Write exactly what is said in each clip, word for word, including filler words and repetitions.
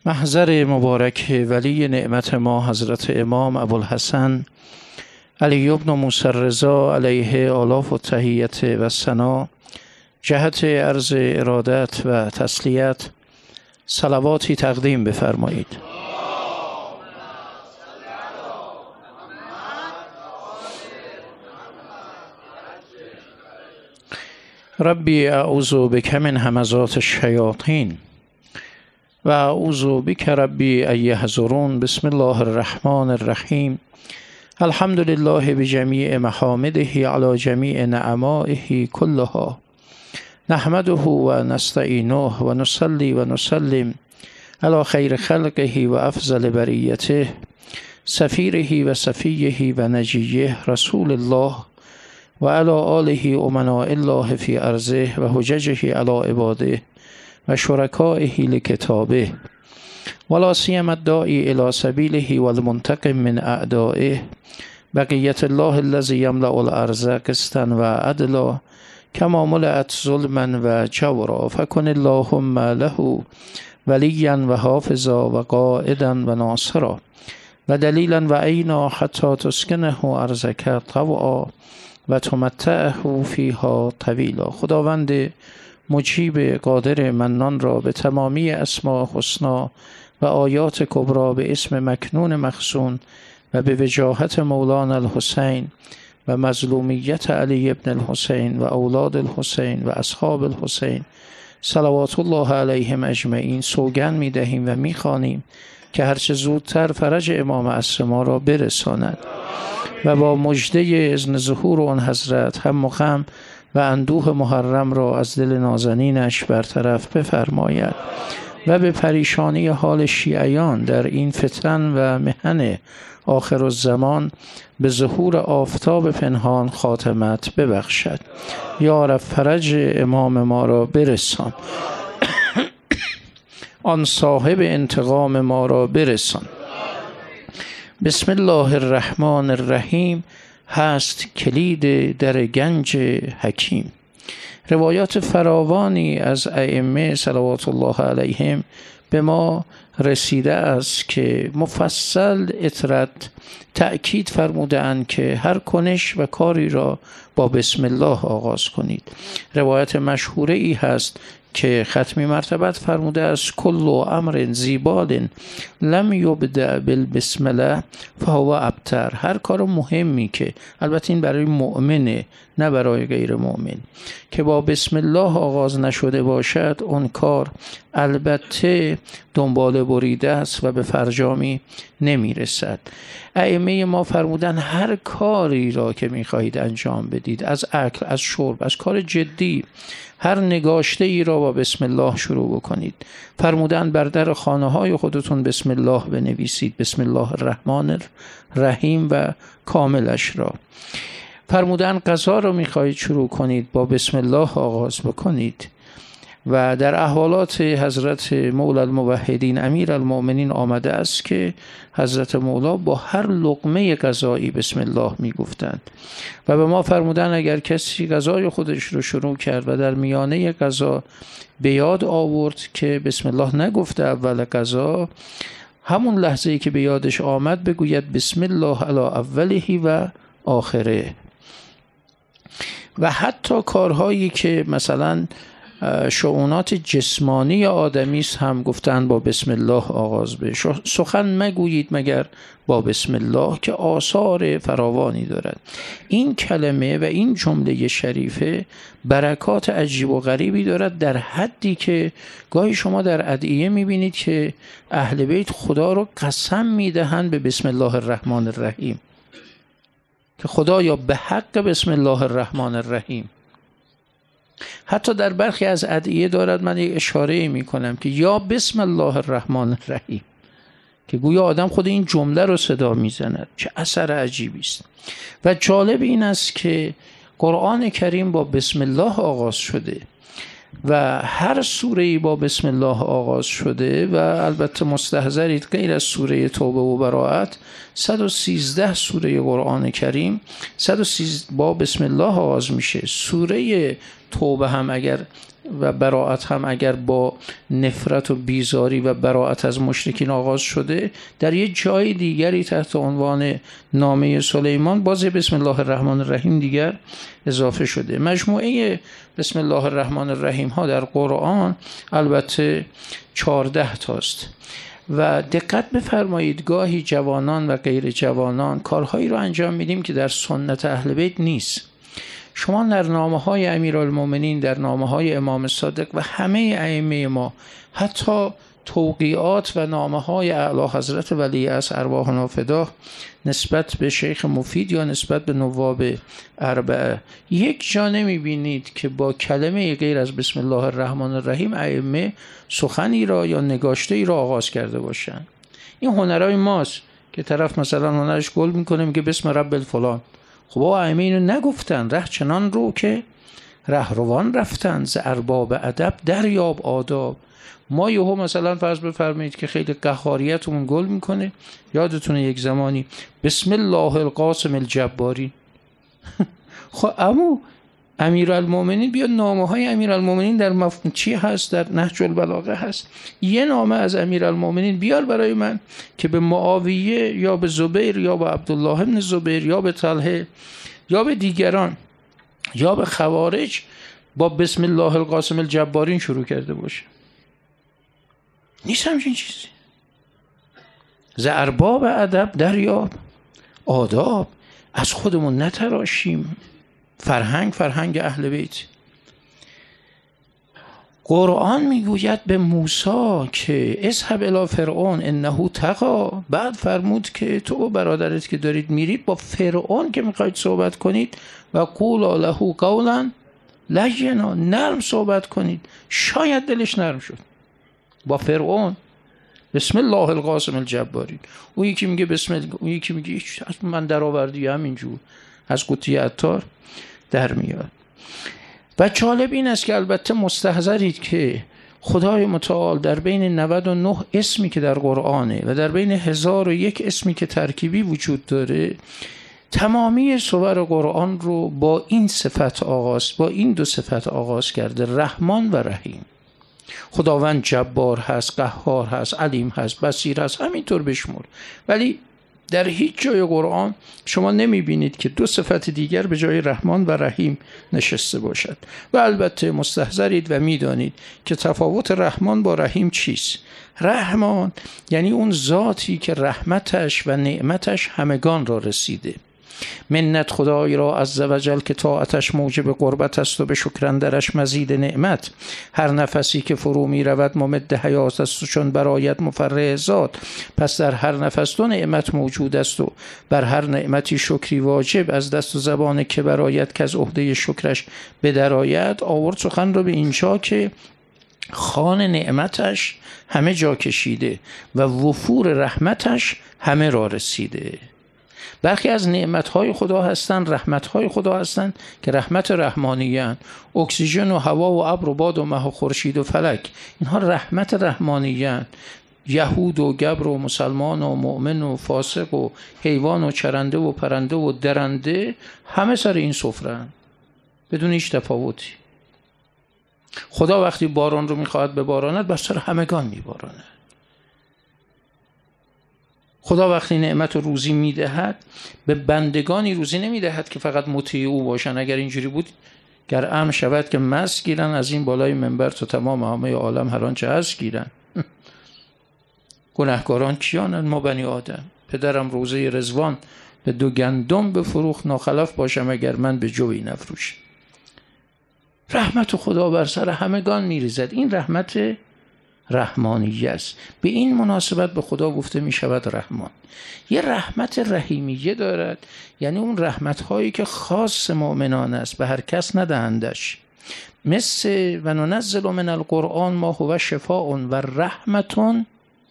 محضر مبارک ولی نعمت ما حضرت امام ابوالحسن علی بن موسی الرضا علیه آلاف و تحیت و ثنا جهت عرض ارادت و تسلیت صلواتی تقدیم بفرمایید. ربی اعوذ بک من همزات الشیاطین و اعوذ بک ربی ان یحضرون. بسم الله الرحمن الرحیم. الحمد لله بجمیع محامده علی جمیع نعمائه کلها. نحمده و نستعینه و نصلی و نسلم علی خیر خلقه و افضل بریته سفیره و صفیه و نجیه رسول الله و علی آله امناء الله فی ارضه و حججه علی عباده و شرکائه لکتابه ولا سیما الداعی الی سبیله و المنتقم من اعدائه بقیت الله الذی یملأ الارض قسطا و عدلا کما ملأت ظلما و جورا فکن اللهم له ولیا و حافظا و قائدا و ناصرا و دلیلا و عینا حتی تسکنه ارضک طوعا و تمتعه فیها طویلا. خداوند مجیب قادر منان را به تمامی اسماء حسنا و آیات کبرا به اسم مکنون مخزون و به وجاهت مولانا الحسین و مظلومیت علی ابن الحسین و اولاد الحسین و اصحاب الحسین صلوات الله علیهم اجمعین سوگند می دهیم و می خوانیم که هرچه زودتر فرج امام عصر ما را برساند و با مژده اذن ظهور آن حضرت هم مقام و اندوه محرم را از دل نازنینش برطرف بفرماید و به پریشانی حال شیعیان در این فتن و محن آخر الزمان به ظهور آفتاب پنهان خاتمت ببخشد. یا رب فرج امام ما را برسان، آن صاحب انتقام ما را برسان. بسم الله الرحمن الرحیم هست کلید در گنج حکیم. روایات فراوانی از ائمه صلوات الله علیهم به ما رسیده است که مفصل اطرد تأکید فرمودند که هر کنش و کاری را با بسم الله آغاز کنید. روایت مشهوره ای هست که ختمی مرتبت فرموده است کل امر زیبال لم یبدأ بالبسم الله فهو ابتر. هر کار مهمی که البته این برای مؤمنه نه برای غیر مؤمن که با بسم الله آغاز نشده باشد اون کار البته دنبال بریده است و به فرجامی نمی رسد. ائمه ما فرمودن هر کاری را که می خواهید انجام بدید، از اکل، از شرب، از کار جدی، هر نگاشته ای را با بسم الله شروع بکنید. فرمودن بر در خانه های خودتون بسم الله بنویسید، بسم الله الرحمن الرحیم و کاملش را. فرمودن غذا را میخواهید شروع کنید با بسم الله آغاز بکنید. و در احوالات حضرت مولا الموحدین امیر المؤمنین آمده است که حضرت مولا با هر لقمه غذایی بسم الله میگفتند و به ما فرمودن اگر کسی غذای خودش رو شروع کرد و در میانه غذا به یاد آورد که بسم الله نگفته اول غذا، همون لحظه ای که به یادش آمد بگوید بسم الله علی اوله و آخره. و حتی کارهایی که مثلا شؤونات جسمانی آدمی است هم گفتن با بسم الله آغاز به. سخن مگویید مگر با بسم الله که آثار فراوانی دارد. این کلمه و این جمله شریفه برکات عجیب و غریبی دارد در حدی که گاهی شما در ادعیه میبینید که اهل بیت خدا رو قسم میدهند به بسم الله الرحمن الرحیم که خدایا به حق بسم الله الرحمن الرحیم. حتی در برخی از ادعیه دارد، من یک اشاره می کنم که یا بسم الله الرحمن الرحیم که گویا آدم خود این جمله رو صدا می زند. چه اثر عجیبی است. و جالب این است که قرآن کریم با بسم الله آغاز شده و هر سوره‌ای با بسم الله آغاز شده و البته مستحضرید غیر از سوره توبه و براءت صد و سیزده سوره قرآن کریم صد و سیزده با بسم الله آغاز میشه. سوره توبه هم اگر و براءت هم اگر با نفرت و بیزاری و براءت از مشرکین آغاز شده، در یه جای دیگری تحت عنوان نامه سلیمان باز بسم الله الرحمن الرحیم دیگر اضافه شده. مجموعه بسم الله الرحمن الرحیم ها در قرآن البته چهارده تاست و دقت بفرمایید گاهی جوانان و غیر جوانان کارهایی رو انجام میدیم که در سنت اهل بیت نیست. شما در نامه های امیرالمومنین، در نامه های امام صادق و همه ائمه ما، حتی توقیعات و نامه های اعلی حضرت ولی عصر ارواحنا فداه نسبت به شیخ مفید یا نسبت به نواب اربعه، یک جا نمی بینید که با کلمه غیر از بسم الله الرحمن الرحیم ائمه سخنی را یا نگاشته ای را آغاز کرده باشند. این هنرهای ماست که طرف مثلا هنرش گل میکنه میگه بسم رب الفلان. خب ائمه اینو نگفتن، ره چنان رو که رهروان رفتن، ز ارباب ادب دریاب آداب. ما یهو مثلا فرض بفرمایید که خیلی قهاریتمون گل میکنه، یادتونه یک زمانی بسم الله القاسم الجباری. خب امو امیرالمومنین بیا نامه های امیرالمومنین در مفهوم چی هست؟ در نهج البلاغه هست. یه نامه از امیرالمومنین بیار برای من که به معاویه یا به زبیر یا به عبدالله بن زبیر یا به طلحه یا به دیگران یا به خوارج با بسم الله القاسم الجبارین شروع کرده باشه. نیست همچین چیزی. ز ارباب ادب دریاب آداب. از خودمون نتراشیم. فرهنگ فرهنگ اهل بیت. قرآن میگوید به موسی که اذهب الی فرعون انه طغی. بعد فرمود که تو برادرت که دارید میرید با فرعون که میخواید صحبت کنید و قولا له قولا لینا، نرم صحبت کنید. شاید دلش نرم شد با فرعون. بسم الله القاسم الجباری. اون یکی میگه بسم الله، اون یکی میگه من در آوردی همینجور از قوطی عطار در میاد. و جالب این است که البته مستحضرید که خدای متعال در بین نود و نه اسمی که در قرآنه و در بین هزار و یک اسمی که ترکیبی وجود داره، تمامی سور قرآن رو با این صفت آغاز با این دو صفت آغاز کرده، رحمان و رحیم. خداوند جبار هست، قهار هست، علیم هست، بصیر هست، همینطور بشمر. ولی در هیچ جای قرآن شما نمی بینید که دو صفت دیگر به جای رحمان و رحیم نشسته باشد. و البته مستحضرید و می دانید که تفاوت رحمان با رحیم چیست. رحمان یعنی اون ذاتی که رحمتش و نعمتش همگان را رسیده. منت خدای را عزوجل که طاعتش موجب قربت است و به شکر اندرش مزید نعمت. هر نفسی که فرو می رود ممد حیات است و چون برآید مفرح ذات. پس در هر نفس دو نعمت موجود است و بر هر نعمتی شکری واجب. از دست و زبان که برآید که از عهده شکرش بدرآید. آورد سخن را به اینجا که خوان نعمتش همه جا کشیده و وفور رحمتش همه را رسیده. برخی از نعمتهای خدا هستند، رحمتهای خدا هستند که رحمت رحمانیان. اکسیژن و هوا و ابر و باد و مه و خورشید و فلک، اینها رحمت رحمانیان. یهود و گبر و مسلمان و مؤمن و فاسق و حیوان و چرنده و پرنده و درنده همه سر این سفره‌اند بدون هیچ تفاوتی. خدا وقتی باران رو میخواهد بباراند بر سر همگان میباراند. خدا وقتی نعمت و روزی میدهد به بندگانی روزی نمیدهد که فقط مطیع او باشن. اگر اینجوری بود گر امر شود که مست گیرن از این بالای منبر تا تمام همه عالم هر آنچه هست گیرن. گناهکاران کیانند؟ ما بنی آدم. پدرم روزه رضوان به دو گندم بفروخت، ناخلف باشم اگر من به جوی نفروشم. رحمت خدا بر سر همگان میریزد. این رحمت رحمانیه است. به این مناسبت به خدا گفته می شود رحمان. یه رحمت رحیمیه دارد، یعنی اون رحمت هایی که خاص مؤمنان است، به هر کس ندهندش. مثل و ننزل من القرآن ما هو شفاء و رحمت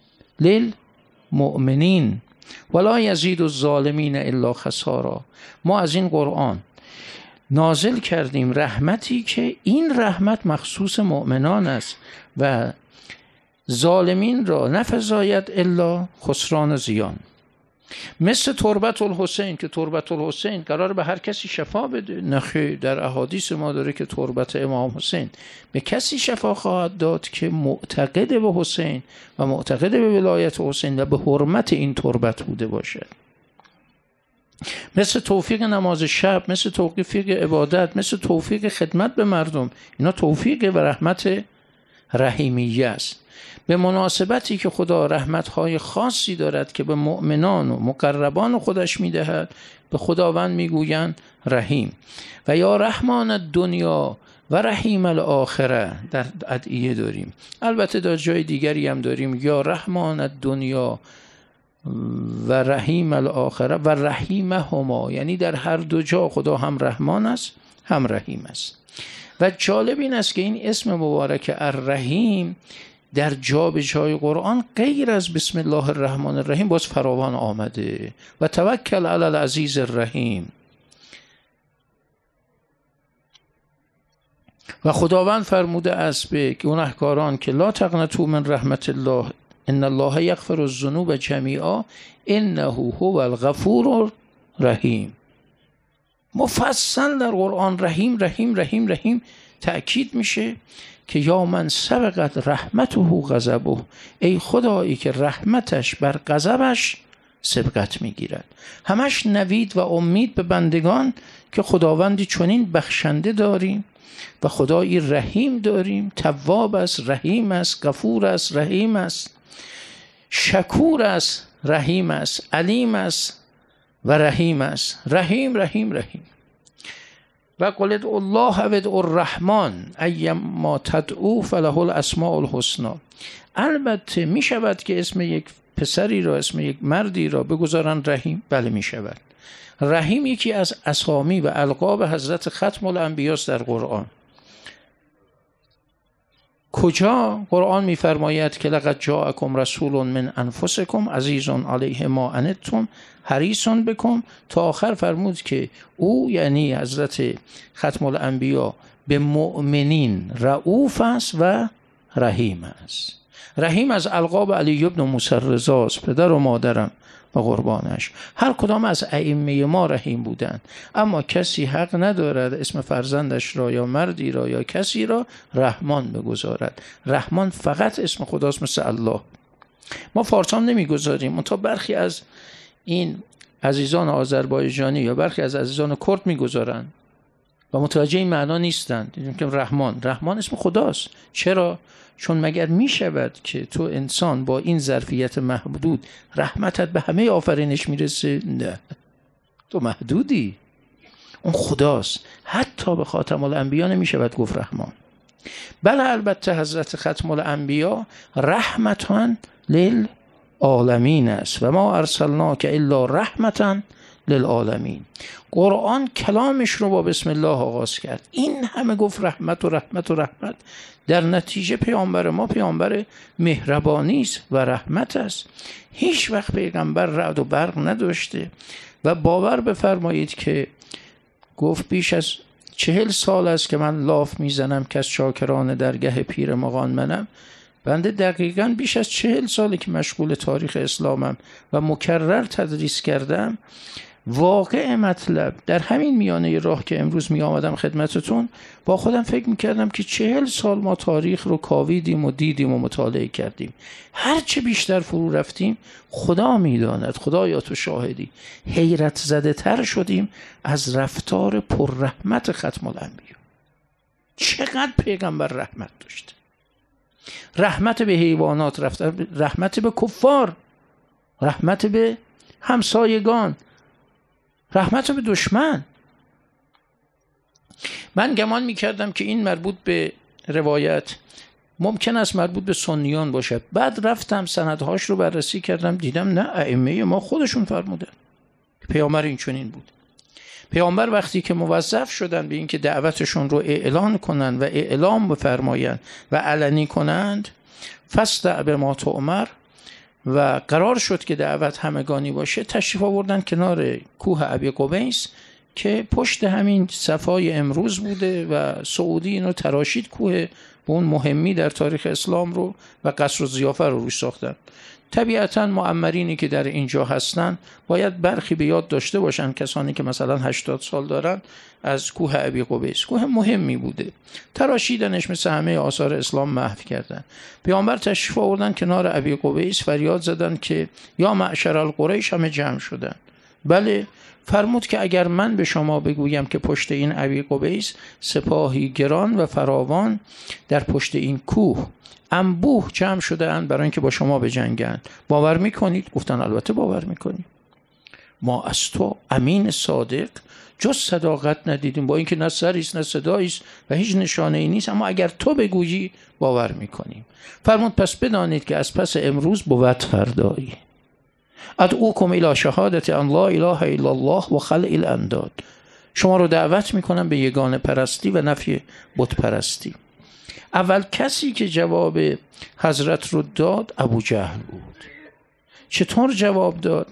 للمؤمنین ولا یزید الظالمین الا خسارا. ما از این قرآن نازل کردیم رحمتی که این رحمت مخصوص مؤمنان است و ظالمین را نفزاید الا خسران و زیان. مثل تربت الحسین که تربت الحسین قرار به هر کسی شفا بده. نخیر، در احادیث ما داره که تربت امام حسین به کسی شفا خواهد داد که معتقد به حسین و معتقد به ولایت حسین و به حرمت این تربت بوده باشد. مثل توفیق نماز شب، مثل توفیق عبادت، مثل توفیق خدمت به مردم، اینا توفیق و رحمت رحیمیه است. به مناسبتی که خدا رحمت‌های خاصی دارد که به مؤمنان و مقربان خودش می‌دهد، به خداوند می‌گویند رحیم. و یا رحمان دنیا و رحیم الاخره در ادعیه داریم. البته در جای دیگری هم داریم یا رحمان دنیا و رحیم الاخره و رحیم هما، یعنی در هر دو جا خدا هم رحمان است هم رحیم است. و جالب این است که این اسم مبارک الرحیم در جا به جای قرآن غیر از بسم الله الرحمن الرحیم باز فراوان آمده. و توکل علی العزیز الرحیم. و خداوند فرموده است به گناهکاران که لا تقنطوا من رحمت الله ان الله یغفر الذنوب جمیعا انه هو الغفور الرحیم. مفصل در قرآن رحیم رحیم رحیم رحیم تأکید میشه که یا من سبقت رحمته غضبه، ای خدایی که رحمتش بر غضبش سبقت میگیرد. همش نوید و امید به بندگان که خداوندی چنین بخشنده داریم و خدایی رحیم داریم، تواب است، رحیم است، غفور است، رحیم است، شکور است، رحیم است، علیم است و رحیم است. رحیم رحیم رحیم. و قل ادعوا الله و ادعوا الرحمن ایما تدعوا فله الاسماء الحسنی. البته می شود که اسم یک پسری را، اسم یک مردی را بگذارن رحیم. بله می شود. رحیم یکی از اسامی و القاب حضرت ختم الانبیاء است در قرآن. کجا؟ قرآن می‌فرماید که لقد جاءکم رسول من انفسکم عزیز علیه ما عنتم حریص بکم، تا آخر فرمود که او یعنی حضرت ختم الانبیاء به مؤمنین رؤوف است و رحیم است. رحیم از القاب علی ابن موسی رضا است، پدر و مادرم و قربانش. هر کدام از ائمه ما رحیم بودند، اما کسی حق ندارد اسم فرزندش را یا مردی را یا کسی را رحمان بگذارد. رحمان فقط اسم خداست، مثل الله. ما فارسان نمیگذاریم، منتها برخی از این عزیزان آذربایجانی یا برخی از عزیزان کرد میگذارند و متوجه این معنا نیستند. دیدیم که رحمان رحمان اسم خداست. چرا؟ چون مگر می شود که تو انسان با این ظرفیت محدود رحمتت به همه آفرینش میرسه؟ نه، تو محدودی، اون خداست. حتی به خاتم الانبیا نمی شود گفت رحمان. بله البته حضرت ختم الانبیا رحمتان للعالمین است و ما ارسلناک الا رحمتان للعالمین. قرآن کلامش رو با بسم الله آغاز کرد. این همه گفت رحمت و رحمت و رحمت. در نتیجه پیامبر ما پیامبر مهربانی است و رحمت است. هیچ وقت پیغمبر رعد و برق نداشته و باور بفرمایید که گفت بیش از چهل سال است که من لاف میزنم که از شاکران درگه پیر مغان منم. بنده دقیقاً بیش از چهل ساله که مشغول تاریخ اسلامم و مکرر تدریس کردم. واقع مطلب در همین میانه راه که امروز می آمدم خدمتتون، با خودم فکر میکردم که چهل سال ما تاریخ رو کاویدیم و دیدیم و مطالعه کردیم. هر چه بیشتر فرو رفتیم، خدا میداند، خدایا تو شاهدی، حیرت زده تر شدیم از رفتار پررحمت ختم الانبیا. چقدر پیغمبر رحمت داشته، رحمت به حیوانات، رحمت به کفار، رحمت به همسایگان، رحمت به دشمن. من گمان میکردم که این مربوط به روایت ممکن است مربوط به سنیان باشد. بعد رفتم سندهاش رو بررسی کردم، دیدم نه، ائمه ما خودشون فرمودن پیامبر این چنین بود. پیامبر وقتی که موظف شدن به این که دعوتشون رو اعلان کنند و اعلام بفرمایند و علنی کنند، فاصدع بما تؤمر، و قرار شد که دعوت همگانی باشه، تشریف آوردن کنار کوه ابی قبیس که پشت همین صفای امروز بوده و سعودی اینو تراشید، کوه به اون مهمی در تاریخ اسلام رو و قصر و ضیافه رو روش ساختن. طبیعتاً معمرینی که در اینجا هستن باید برخی به یاد داشته باشن، کسانی که مثلا هشتاد سال دارن، از کوه ابی قبیس. کوه مهمی بوده، تراشیدنش، مثل همه آثار اسلام محو کردن. پیامبر تشریف آوردن کنار ابی قبیس، فریاد زدن که یا معشر القریش، همه جمع شدن. بله، فرمود که اگر من به شما بگویم که پشت این ابی قبیس سپاهی گران و فراوان در پشت این کوه انبوه جمع شده اند برای اینکه با شما بجنگند، باور میکنید؟ گفتن البته باور میکنیم. ما از تو امین صادق جز صداقت ندیدیم، با اینکه نه سریست نه صداییست و هیچ نشانه ای نیست، اما اگر تو بگویی باور میکنیم. فرمود پس بدانید که از پس امروز بود فردایی. ادعوکم الی شهادت ان لا اله الا الله و خلع الانداد. شما رو دعوت میکنم به یگانه پرستی و نفی بت پرستی. اول کسی که جواب حضرت رو داد ابو جهل بود. چطور جواب داد؟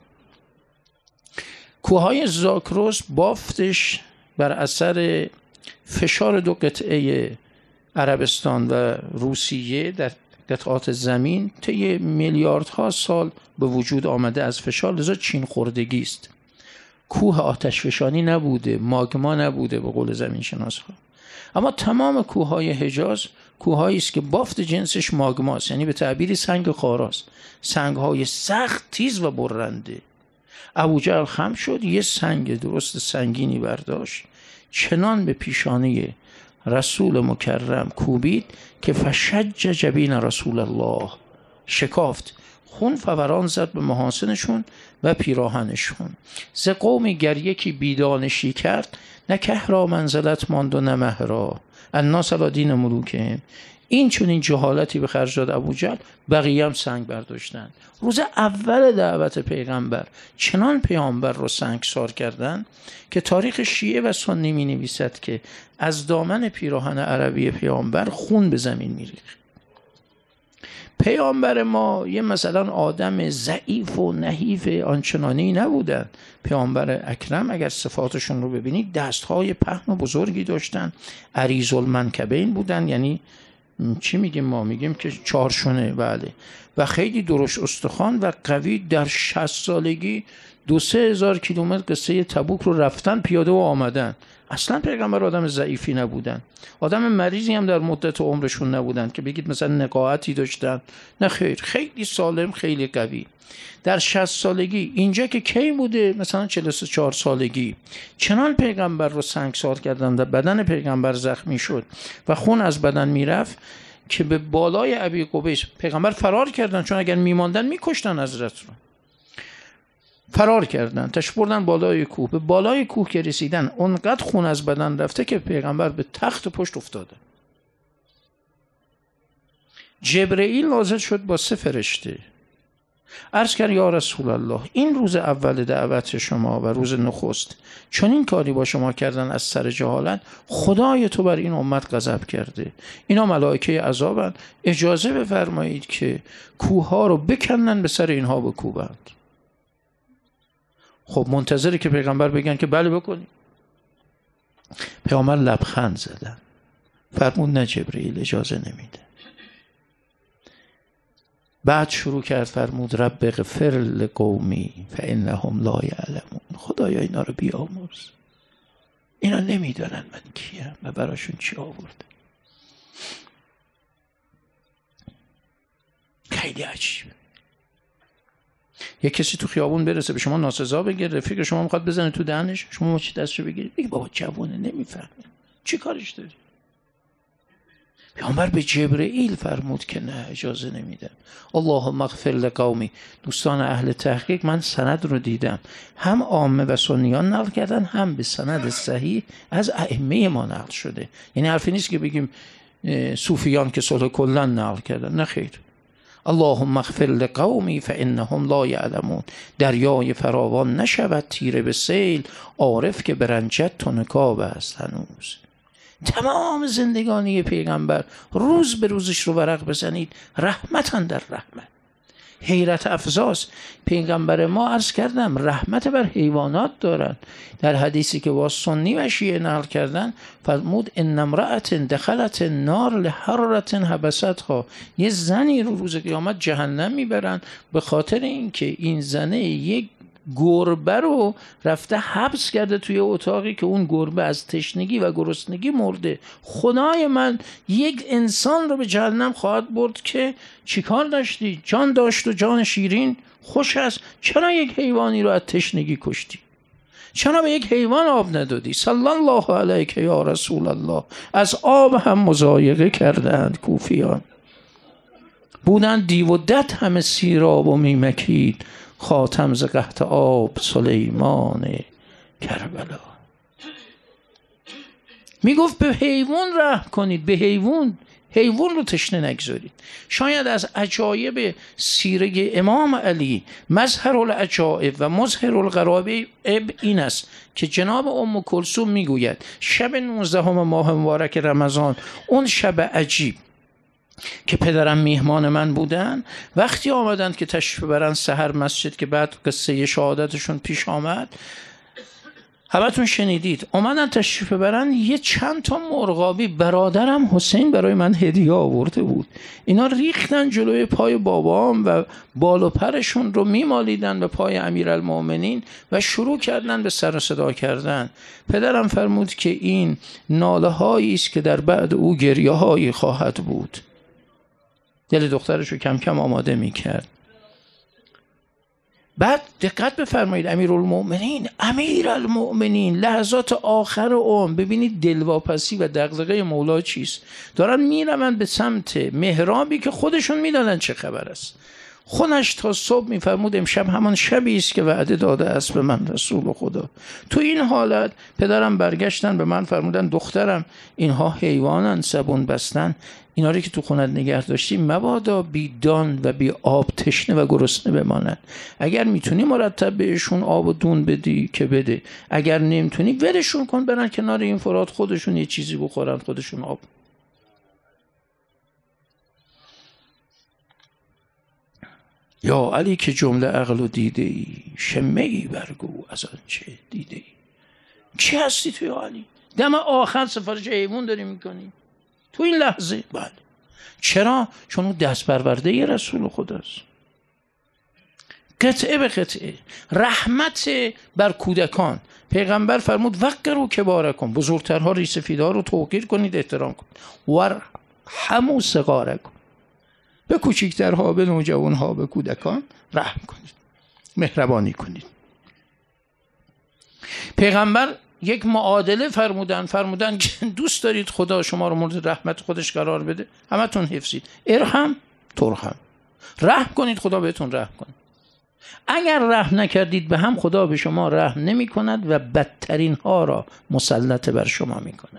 کوههای زاگرس بافتش بر اثر فشار دو قطعه عربستان و روسیه در قطعات زمین طی میلیاردها سال به وجود آمده از فشار، لذا چین خوردگی است. کوه آتش فشانی نبوده، ماگما نبوده به قول زمین شناس‌ها. اما تمام کوههای حجاز کوههایی است که بافت جنسش ماگماست، یعنی به تعبیری سنگ خاراست، سنگهای سخت، تیز و برنده. ابوجهل خم شد، یه سنگ درست سنگینی برداشت، چنان به پیشانی رسول مکرم کوبید که فشج جبین رسول الله، شکافت، خون فوران زد به محاسنشون و پیراهنشون. ز قومی گر یکی بیدانشی کرد، نه که را منزلت ماند و نه مهرا، الناس علی دین ملوکهم. این چون این جهالتی به خرج داد ابوجهل، بقیه هم سنگ برداشتن. روز اول دعوت پیغمبر چنان پیامبر رو سنگسار کردن که تاریخ شیعه و سنی می نویسد که از دامن پیراهن عربی پیامبر خون به زمین می ریخت. پیامبر ما یه مثلا آدم ضعیف و نحیف آنچنانی نبودن. پیامبر اکرم اگر صفاتشون رو ببینید، دستهای پهن و بزرگی داشتن، عریض المنکبین بودن، یعنی چی میگیم؟ ما میگیم که چارشونه، بله، و خیلی درشت استخوان و قوی. در شصت سالگی دو سه هزار کیلومتر قصه تبوک رو رفتن پیاده و آمدن. اصلا پیغمبر آدم ضعیفی نبودن، آدم مریضی هم در مدت عمرشون نبودن که بگید مثلا نقاهتی داشتن، نه خیر، خیلی سالم، خیلی قوی. در شصت سالگی، اینجا که کی بوده؟ مثلا چهل و چهار سالگی چنان پیغمبر رو سنگسار کردن و بدن پیغمبر زخمی شد و خون از بدن میرفت که به بالای ابی قبیس پیغمبر فرار کردن، چون اگر میماندن میکشتن حضرت رو. فرار کردن، تش بردن بالای کوه. به بالای کوه که رسیدن، اونقدر خون از بدن رفته که پیغمبر به تخت پشت افتاده. جبرئیل نازل شد با سه فرشته، عرض کرد یا رسول الله، این روز اول دعوت شما و روز نخست چون این کاری با شما کردن از سر جهالت، خدای تو بر این امت غضب کرده. اینا ملائکه عذابند، اجازه بفرمایید که کوه ها رو بکنن به سر اینها بکوبند. خب منتظره که پیغمبر بگن که بله بکنی. پیغمبر لبخند زدن، فرمود نه جبرئیل، اجازه نمیده. بعد شروع کرد فرمود رب اغفر لقومی فانهم لا یعلمون. خدایا اینا رو بیامرز، اینا نمیدونن من کیم و براشون چی آورد. خیلی عجیبه. یک کسی تو خیابون برسه به شما ناسزا بگه، رفیق شما میخواد بزنه تو دهنش، شما چی دستشو بگیرید؟ بگی بابا جوونه، نمیفهمه، چی کارش داری؟ پیامبر به جبرئیل فرمود که نه، اجازه نمیدم. اللهم اغفر لقومی. دوستان اهل تحقیق، من سند رو دیدم، هم عامه و سنیان نقل کردن، هم به سند صحیح از ائمه ما نقل شده. یعنی حرفی نیست که بگیم صوفیان که صلح کلا نقل کردن، نه خیر. اللهم اغفر لقومی فانهم لا یعلمون. دریای فراوان نشود تیره به سیل، عارف که برنجت تو نکاب است هنوز. تمام زندگانی پیغمبر روز به روزش رو ورق بزنید، رحمتن در رحمت. حیرت افزاست. پیغمبر ما عرض کردم رحمت بر حیوانات دارن. در حدیثی که با سنی و شیعه نقل کردن فرمود ان امرأة دخلت النار لحرارة حبستها، یه زنی رو روز قیامت جهنم میبرن به خاطر اینکه این زنه یک گربه رو رفته حبس کرده توی اتاقی که اون گربه از تشنگی و گرسنگی مرده. خدای من، یک انسان رو به جهنم خواهد برد که چیکار داشتی؟ جان داشت و جان شیرین خوش است، چرا یک حیوانی رو از تشنگی کشتی؟ چرا به یک حیوان آب ندادی؟ صلی الله علیک یا رسول الله. از آب هم مضایقه کردند کوفیان، بودند دیو و دد همه سیراب و میمکید، خاتم ز قحط آب سلیمان کربلا. میگفت به حیوان رحم کنید، به حیوان حیوان رو تشنه نگذارید. شاید از عجایب سیره امام علی مظهر العجایب و مظهر الغرایب این است که جناب ام کلثوم میگوید شب نوزدهم ماه مبارک رمضان، اون شب عجیب که پدرم میهمان من بودن، وقتی آمدند که تشریف برن سحر مسجد که بعد قصه شهادتشون پیش آمد، همتون شنیدید، اومدن تشریف برن، یه چند تا مرغابی برادرم حسین برای من هدیه آورده بود، اینا ریختن جلوی پای بابام و بال و پرشون رو میمالیدن به پای امیرالمومنین و شروع کردن به سر و صدا کردن. پدرم فرمود که این ناله هایی است که در بعد او گریه هایی خواهد بود. دل دخترش رو کم کم آماده میکرد. بعد دقت بفرمایید، امیرالمومنین امیرالمومنین لحظات آخر عمر، ببینید دلواپسی و دغدغه مولا چیست. دارن میرون به سمت محرابی که خودشون میدانن چه خبر است. خودش تا صبح میفرمود امشب همان شبی است که وعده داده است به من رسول خدا. تو این حالت پدرم برگشتن به من فرمودن دخترم اینها حیوانن، زبون بستن، اینا رو که تو خونت نگه داشتی مبادا بی دان و بی آب تشنه و گرسنه بمانند. اگر میتونی مرتب بهشون آب و دون بدی که بده، اگر نمیتونی ولشون کن برن کنار این فرات، خودشون یه چیزی بخورن، خودشون آب. یا علی که جمله عقل و دیده ای، شمه ای برگو از آنچه دیده ای. کی هستی تو یا علی؟ دم آخر سفارش حیوان داری میکنی تو این لحظه؟ بله. چرا؟ چون اون دست پرورده ی رسول خداست. قطعه به قطعه رحمت بر کودکان. پیغمبر فرمود وقروا کبارکم، بزرگترها ریسفیدها رو توقیر کنید، احترام کنید. ورحموا صغارکم، به کوچکترها، به نوجوانها، به کودکان رحم کنید، مهربانی کنید. پیغمبر یک معادله فرمودن، فرمودن که دوست دارید خدا شما رو مورد رحمت خودش قرار بده، همتون حفظید. ارحم ترحم، رحم کنید خدا بهتون رحم کنه. اگر رحم نکردید به هم، خدا به شما رحم نمی کند و بدترین ها را مسلط بر شما می کند.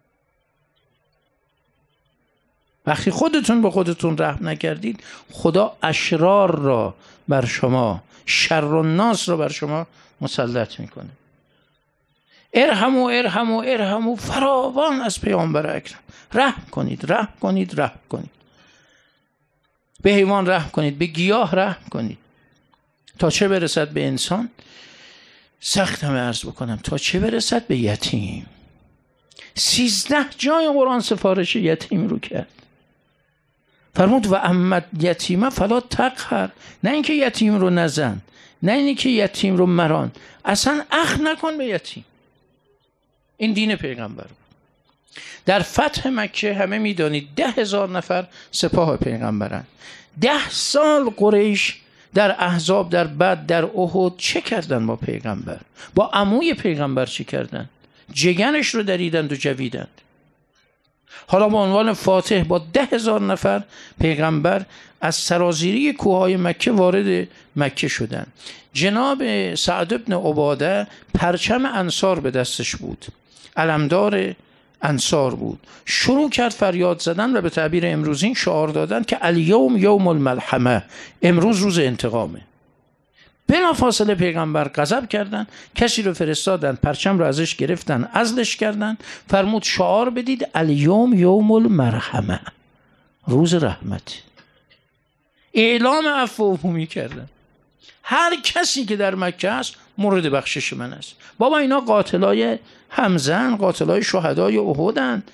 وقتی خودتون به خودتون رحم نکردید، خدا اشرار را بر شما، شر الناس را بر شما مسلط می کنه. ارحموا ارحموا ارحموا، فراوان از پیامبر اکرم. رحم کنید رحم کنید رحم کنید. به حیوان رحم کنید، به گیاه رحم کنید. تا چه برسد به انسان؟ سخت همه عرض بکنم، تا چه برسد به یتیم. سیزده جای قرآن سفارش یتیم رو کرد. فرمود و اما یتیمه فلا تقهر، نه اینکه یتیم رو نزن، نه اینکه یتیم رو مران، اصلا اخ نکن به یتیم. این دین پیغمبر بود. در فتح مکه همه میدانید ده هزار نفر سپاه پیغمبرن. ده سال قریش در احزاب، در بدر، در احد چه کردن با پیغمبر؟ با عموی پیغمبر چه کردن؟ جگرش رو دریدند و جویدند. حالا به عنوان فاتح با ده هزار نفر پیغمبر از سرازیری کوههای مکه وارد مکه شدند. جناب سعد بن عباده پرچم انصار به دستش بود، علمدار انصار بود. شروع کرد فریاد زدن و به تعبیر امروزین شعار دادن که الیوم یوم الملحمه، امروز روز انتقامه. بلافاصله پیغمبر غضب کردن، کسی رو فرستادن، پرچم رو ازش گرفتن، عزلش کردن. فرمود شعار بدید الیوم یوم المرحمه، روز رحمت. اعلام عفو عمومی کردن. هر کسی که در مکه است مورد بخشش من است. بابا اینا قاتلای حمزه، قاتلای شهدای احدن.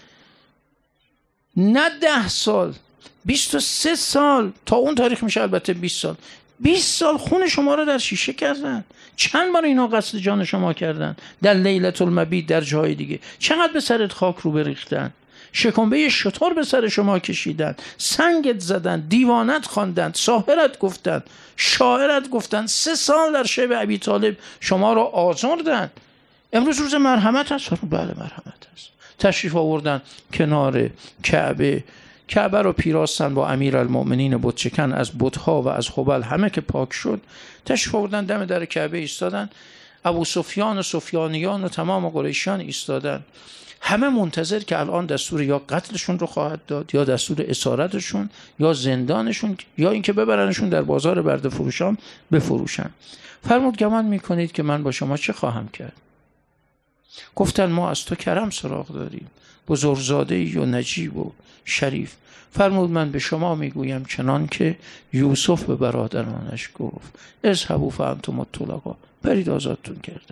نه ده سال، بیست و سه سال، تا اون تاریخ میشه البته بیست سال، بیست سال خون شما رو در شیشه کردن. چند بار اینا قصد جان شما کردن در لیلة المبیت، در جای دیگه. چقدر به سرت خاک رو بریختن، شکمبه شتر به سر شما کشیدن، سنگت زدن، دیوانت خواندن، ساحرت گفتن، شاعرت گفتن. سه سال در شب ابی طالب شما رو آزردن. امروز روز مرحمت هست؟ بله مرحمت هست. تشریف آوردن کنار کعبه، کعبه رو پیراستن با امیرالمؤمنین بتچکن از بتها و از هبل همه که پاک شد. تشریف آوردن دم در کعبه ایستادن. ابو سفیان و سفیانیان و تمام قریشیان ایستادن، همه منتظر که الان دستور یا قتلشون رو خواهد داد، یا دستور اسارتشون، یا زندانشون، یا اینکه ببرنشون در بازار برده فروشان بفروشن. فرمود گمان میکنید که من با شما چه خواهم کرد؟ گفتن ما از تو کرم سراغ داریم، بزرگزاده‌ای و نجیب و شریف. فرمود من به شما میگویم چنان که یوسف به برادرانش گفت اذهبوا فانتم الطلقاء، برید آزادتون کرده.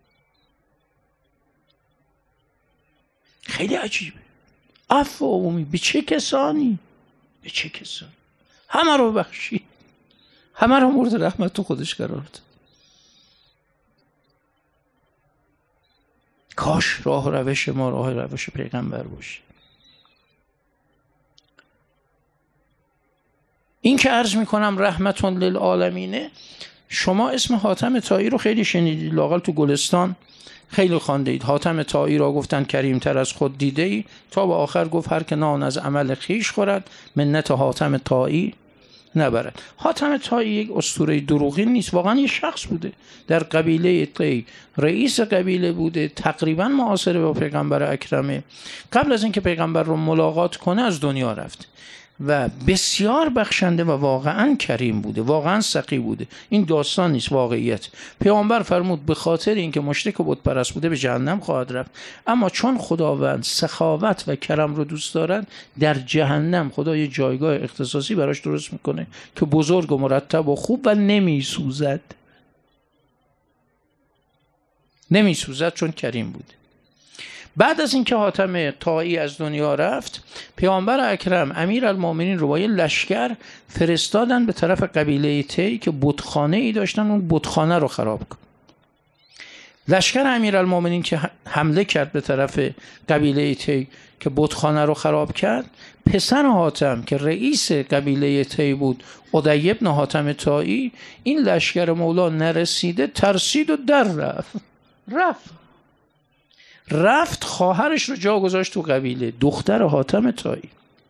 خیلی عجیبه. عفو عمومی به چه کسانی؟ به چه کسانی؟ همه رو بخشید، همه رو مورد رحمت تو خودش قرار داد. کاش راه روش ما راه روش پیغمبر باشه. این که عرض میکنم رحمتون للعالمینه، شما اسم حاتم طایی رو خیلی شنیدید، لااقل تو گلستان خیلی خواندید. حاتم طایی را گفتن کریمتر از خود دیده ای، تا به آخر گفت هر که نان از عمل خیش خورد منت حاتم طایی نبرد. حاتم طایی یک اسطوره دروغین نیست، واقعا یه شخص بوده در قبیله طی، رئیس قبیله بوده، تقریبا معاصر با پیغمبر اکرمه. قبل از اینکه پیغمبر رو ملاقات کنه از دنیا رفت و بسیار بخشنده و واقعا کریم بوده، واقعا سخی بوده. این داستان نیست، واقعیت. پیامبر فرمود به خاطر اینکه مشرک و بت پرست بوده به جهنم خواهد رفت، اما چون خداوند سخاوت و کرم رو دوست دارد، در جهنم خدا یه جایگاه اختصاصی براش درست میکنه که بزرگ و مرتب و خوب و نمیسوزد. نمیسوزد چون کریم بوده. بعد از اینکه حاتم طایی از دنیا رفت، پیامبر اکرم امیرالمؤمنین رو با یه لشکر فرستادن به طرف قبیله طی که بتخانه ای داشتن، اون بتخانه رو خراب کن. لشکر امیرالمؤمنین که حمله کرد به طرف قبیله طی که بتخانه رو خراب کرد، پسر حاتم که رئیس قبیله طی بود، عدی بن حاتم طایی، این لشکر مولا نرسیده ترسید و در رفت رفت رفت خواهرش رو جا گذاشت تو قبیله، دختر حاتم طایی.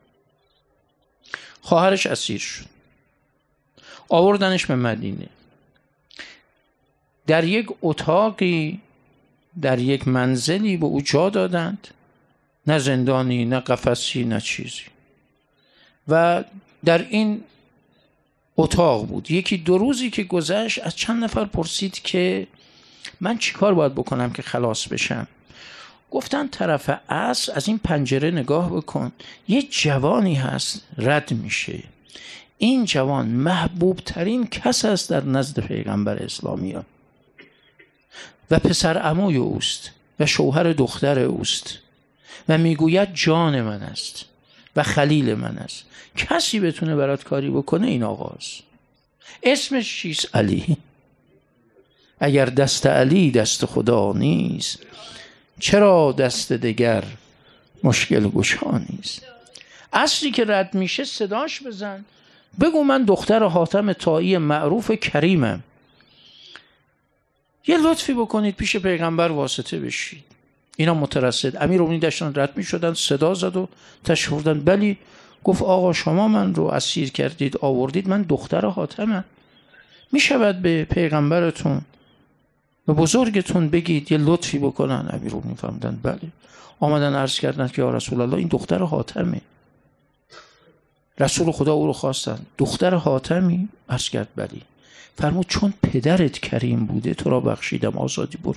خواهرش اسیر شد، آوردنش به مدینه. در یک اتاقی، در یک منزلی به او جا دادند، نه زندانی نه قفسی نه چیزی. و در این اتاق بود. یکی دو روزی که گذشت از چند نفر پرسید که من چی کار باید بکنم که خلاص بشم؟ گفتن طرف عصر از این پنجره نگاه بکن، یه جوانی هست رد میشه. این جوان محبوب ترین کس است در نزد پیغمبر اسلامیان و پسر عموی اوست و شوهر دختر اوست و میگوید جان من است و خلیل من است. کسی بتونه برات کاری بکنه این آقاست. اسمش چیست؟ علی. اگر دست علی دست خدا نیست، چرا دست دگر مشکل گشا نیست؟ عصری که رد میشه صداش بزن، بگو من دختر حاتم طایی معروف کریمم، یه لطفی بکنید پیش پیغمبر واسطه بشید. اینا مترصد امیرالمومنین داشتن رد میشدن، صدا زد و تشریف بردن. بلی. گفت آقا شما من رو اسیر کردید آوردید، من دختر حاتمم، میشود به پیغمبرتون به بزرگتون بگید یه لطفی بکنن؟ امیرالمومنین فرمودن بله. آمدن عرض کردن که یا رسول الله این دختر حاتمه. رسول خدا او رو خواستن، دختر حاتمی؟ عرض کرد بلی. فرمود چون پدرت کریم بوده تو را بخشیدم، آزادی برو.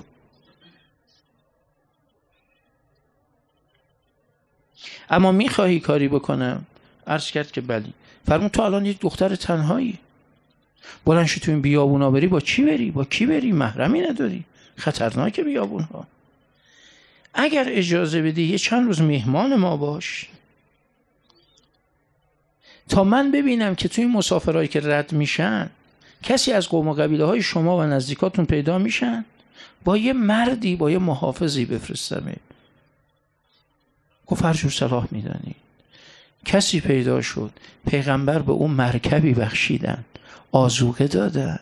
اما میخواهی کاری بکنم؟ عرض کرد که بلی. فرمود تو الان یک دختر تنهایی، بلند شو تو این بیابونا بری، با چی بری؟ با کی بری؟ محرمی نداری، خطرناکه بیابونها. اگر اجازه بدی یه چند روز مهمان ما باش تا من ببینم که توی مسافرهایی که رد میشن کسی از قوم و قبیله های شما و نزدیکاتون پیدا میشن، با یه مردی با یه محافظی بفرستمه. گفت هر جور صلاح میدانی. کسی پیدا شد، پیغمبر به اون مرکبی بخشیدن، آذوقه دادن،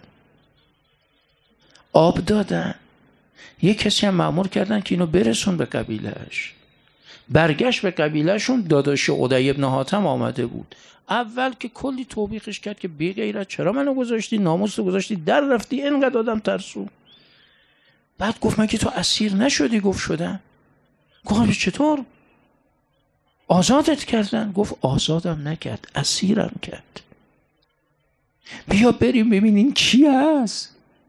آب دادن، یه کسی هم مأمور کردن که اینو برسون به قبیلهش. برگشت به قبیلهشون، داداش عدی بن حاتم آمده بود. اول که کلی توبیخش کرد که بی غیرت چرا منو گذاشتی، ناموس رو گذاشتی در رفتی، اینقدر آدم ترسو. بعد گفت من که تو اسیر نشدی؟ گفت شدم. گفت چطور؟ آزادت کردن؟ گفت آزادم نکرد، اسیرم کرد. بیا بریم ببینین کی هست.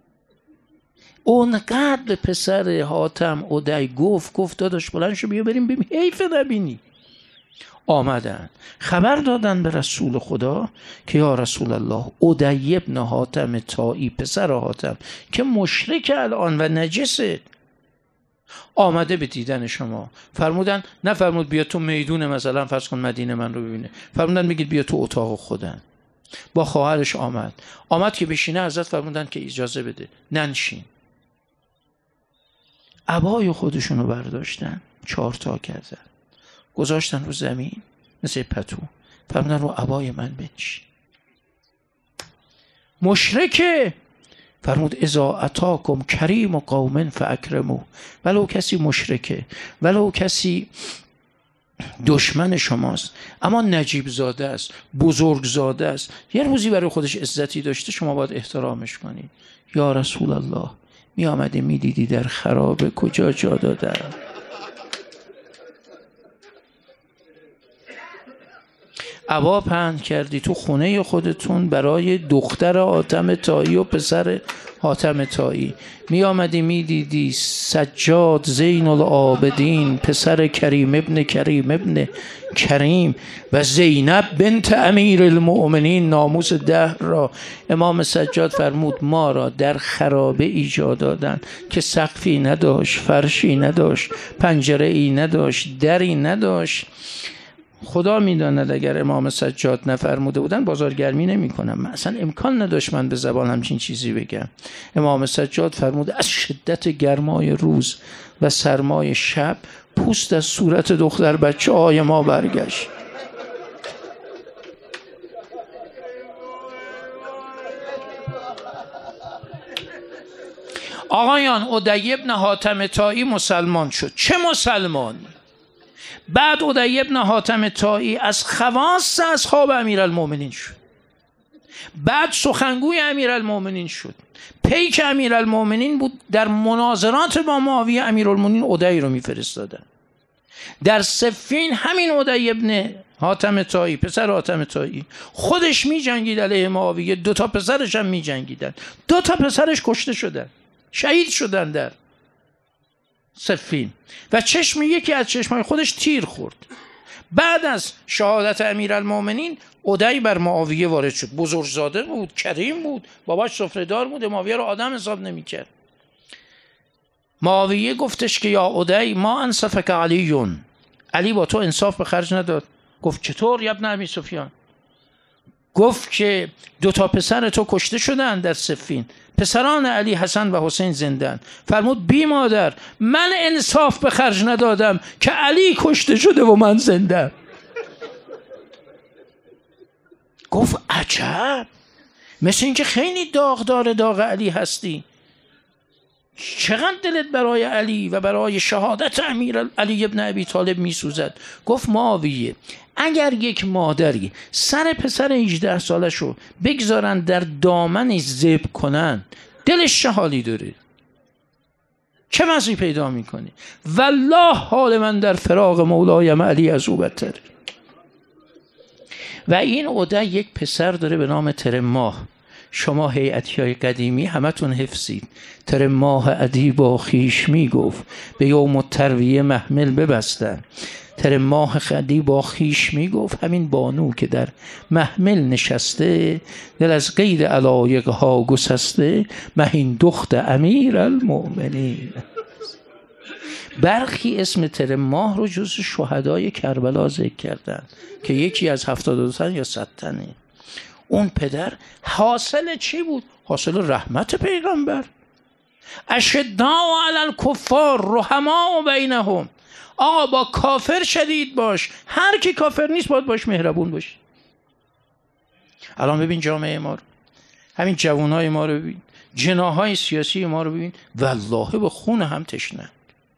اونقدر به پسر حاتم عدی گفت گفت داداش بلند شو بیا بریم ببین، حیف نبینی. آمدن خبر دادن به رسول خدا که یا رسول الله، عدی بن حاتم طایی پسر حاتم که مشرک الان و نجسه آمده به دیدن شما. فرمودن نه فرمود بیا تو میدون مثلا فرض کن مدینه من رو ببینه، فرمودن بگید بیا تو اتاق خودن. با خواهرش آمد آمد که بشینه، حضرت فرمودن که اجازه بده، ننشین. عبای خودشونو برداشتن، چهار تا کردن، گذاشتن رو زمین مثل پتو، فرمودن رو عبای من بنشین. مشرکه. فرمود اذا اتاکم کریم و قوم فاکرمو. ولو کسی مشرکه، ولو کسی دشمن شماست اما نجیب زاده است، بزرگ زاده است، یه روزی برای خودش عزتی داشته، شما باید احترامش کنید. یا رسول الله، می آمدی می دیدی در خرابه کجا جا دادن. عبا پهن کردی تو خونه خودتون برای دختر حاتم طایی و پسر حاتم طایی. می آمدی می دیدی سجاد زین العابدین پسر کریم ابن کریم ابن کریم و زینب بنت امیر المؤمنین ناموس دهر را. امام سجاد فرمود ما را در خرابه ایجاد دادن که سقفی نداشت، فرشی نداشت، پنجره ای نداشت، دری نداشت. خدا میداند اگر امام سجاد نفرموده بودن بازارگرمی نمی کنم. من اصلا امکان نداشت من به زبان همچین چیزی بگم. امام سجاد فرموده از شدت گرمای روز و سرمای شب پوست از صورت دختر بچه های ما برگشت. آقایان، عدی بن حاتم طایی مسلمان شد. چه مسلمانی؟ بعد عدی بن حاتم طایی از خواص اصحاب امیرالمومنین شد. بعد سخنگوی امیرالمومنین شد. پیک امیرالمومنین بود. در مناظرات با معاویه امیرالمومنین عدی رو میفرستادن. در صفین همین عدی بن حاتم طایی پسر حاتم طایی خودش می جنگید علیه معاویه، دو تا پسرش هم می جنگیدن، دو تا پسرش کشته شدن، شهید شدن در صفین و چشم یکی از چشمای خودش تیر خورد. بعد از شهادت امیرالمومنین عدی بر معاویه وارد شد. بزرگزاده بود، کریم بود، باباش سفره‌دار بود، معاویه رو آدم حساب نمی‌کرد. معاویه گفتش که یا عدی ما انصفک علیون، علی با تو انصاف به خرج نداد. گفت چطور یا ابن ابی سفیان؟ گفت که دو تا پسر تو کشته شدن در صفین، پسران علی حسن و حسین زندن. فرمود بی مادر، من انصاف به خرج ندادم که علی کشته شده و من زنده. گفت عجب، مثل اینکه خیلی داغدار داغ علی هستی، چقدر دلت برای علی و برای شهادت امیر علی ابن ابی طالب می سوزد. گفت معاویه، اگر یک مادری سر پسر هجده سالش رو بگذارن در دامنش ذبح کنن دلش چه حالی داره؟ چه مزی پیدا میکنه؟ والله حال من در فراق مولایم علی از او بدتره. و این عدی یک پسر داره به نام ترماه شما هیئتی های قدیمی همتون حفظید. تر ماه عدی با خیش می گفت به یوم الترویه محمل ببستن. تر ماه عدی با خیش می گفت همین بانو که در محمل نشسته، دل از غیر علایق ها گسسته، مهین دخت امیر المؤمنین. برخی اسم تر ماه رو جز شهدای کربلا ذکر کردن که یکی از هفتاد و دو تن یا صد تنه. اون پدر حاصل چی بود؟ حاصل رحمت پیغمبر. اشداء علی الکفار رحماء بینهم. آقا با کافر شدید باش، هر کی کافر نیست باید باش مهربون باشی. الان ببین جامعه ما رو، همین جوانای ما رو ببین، جناحای سیاسی ما رو ببین، والله به خون هم تشنه،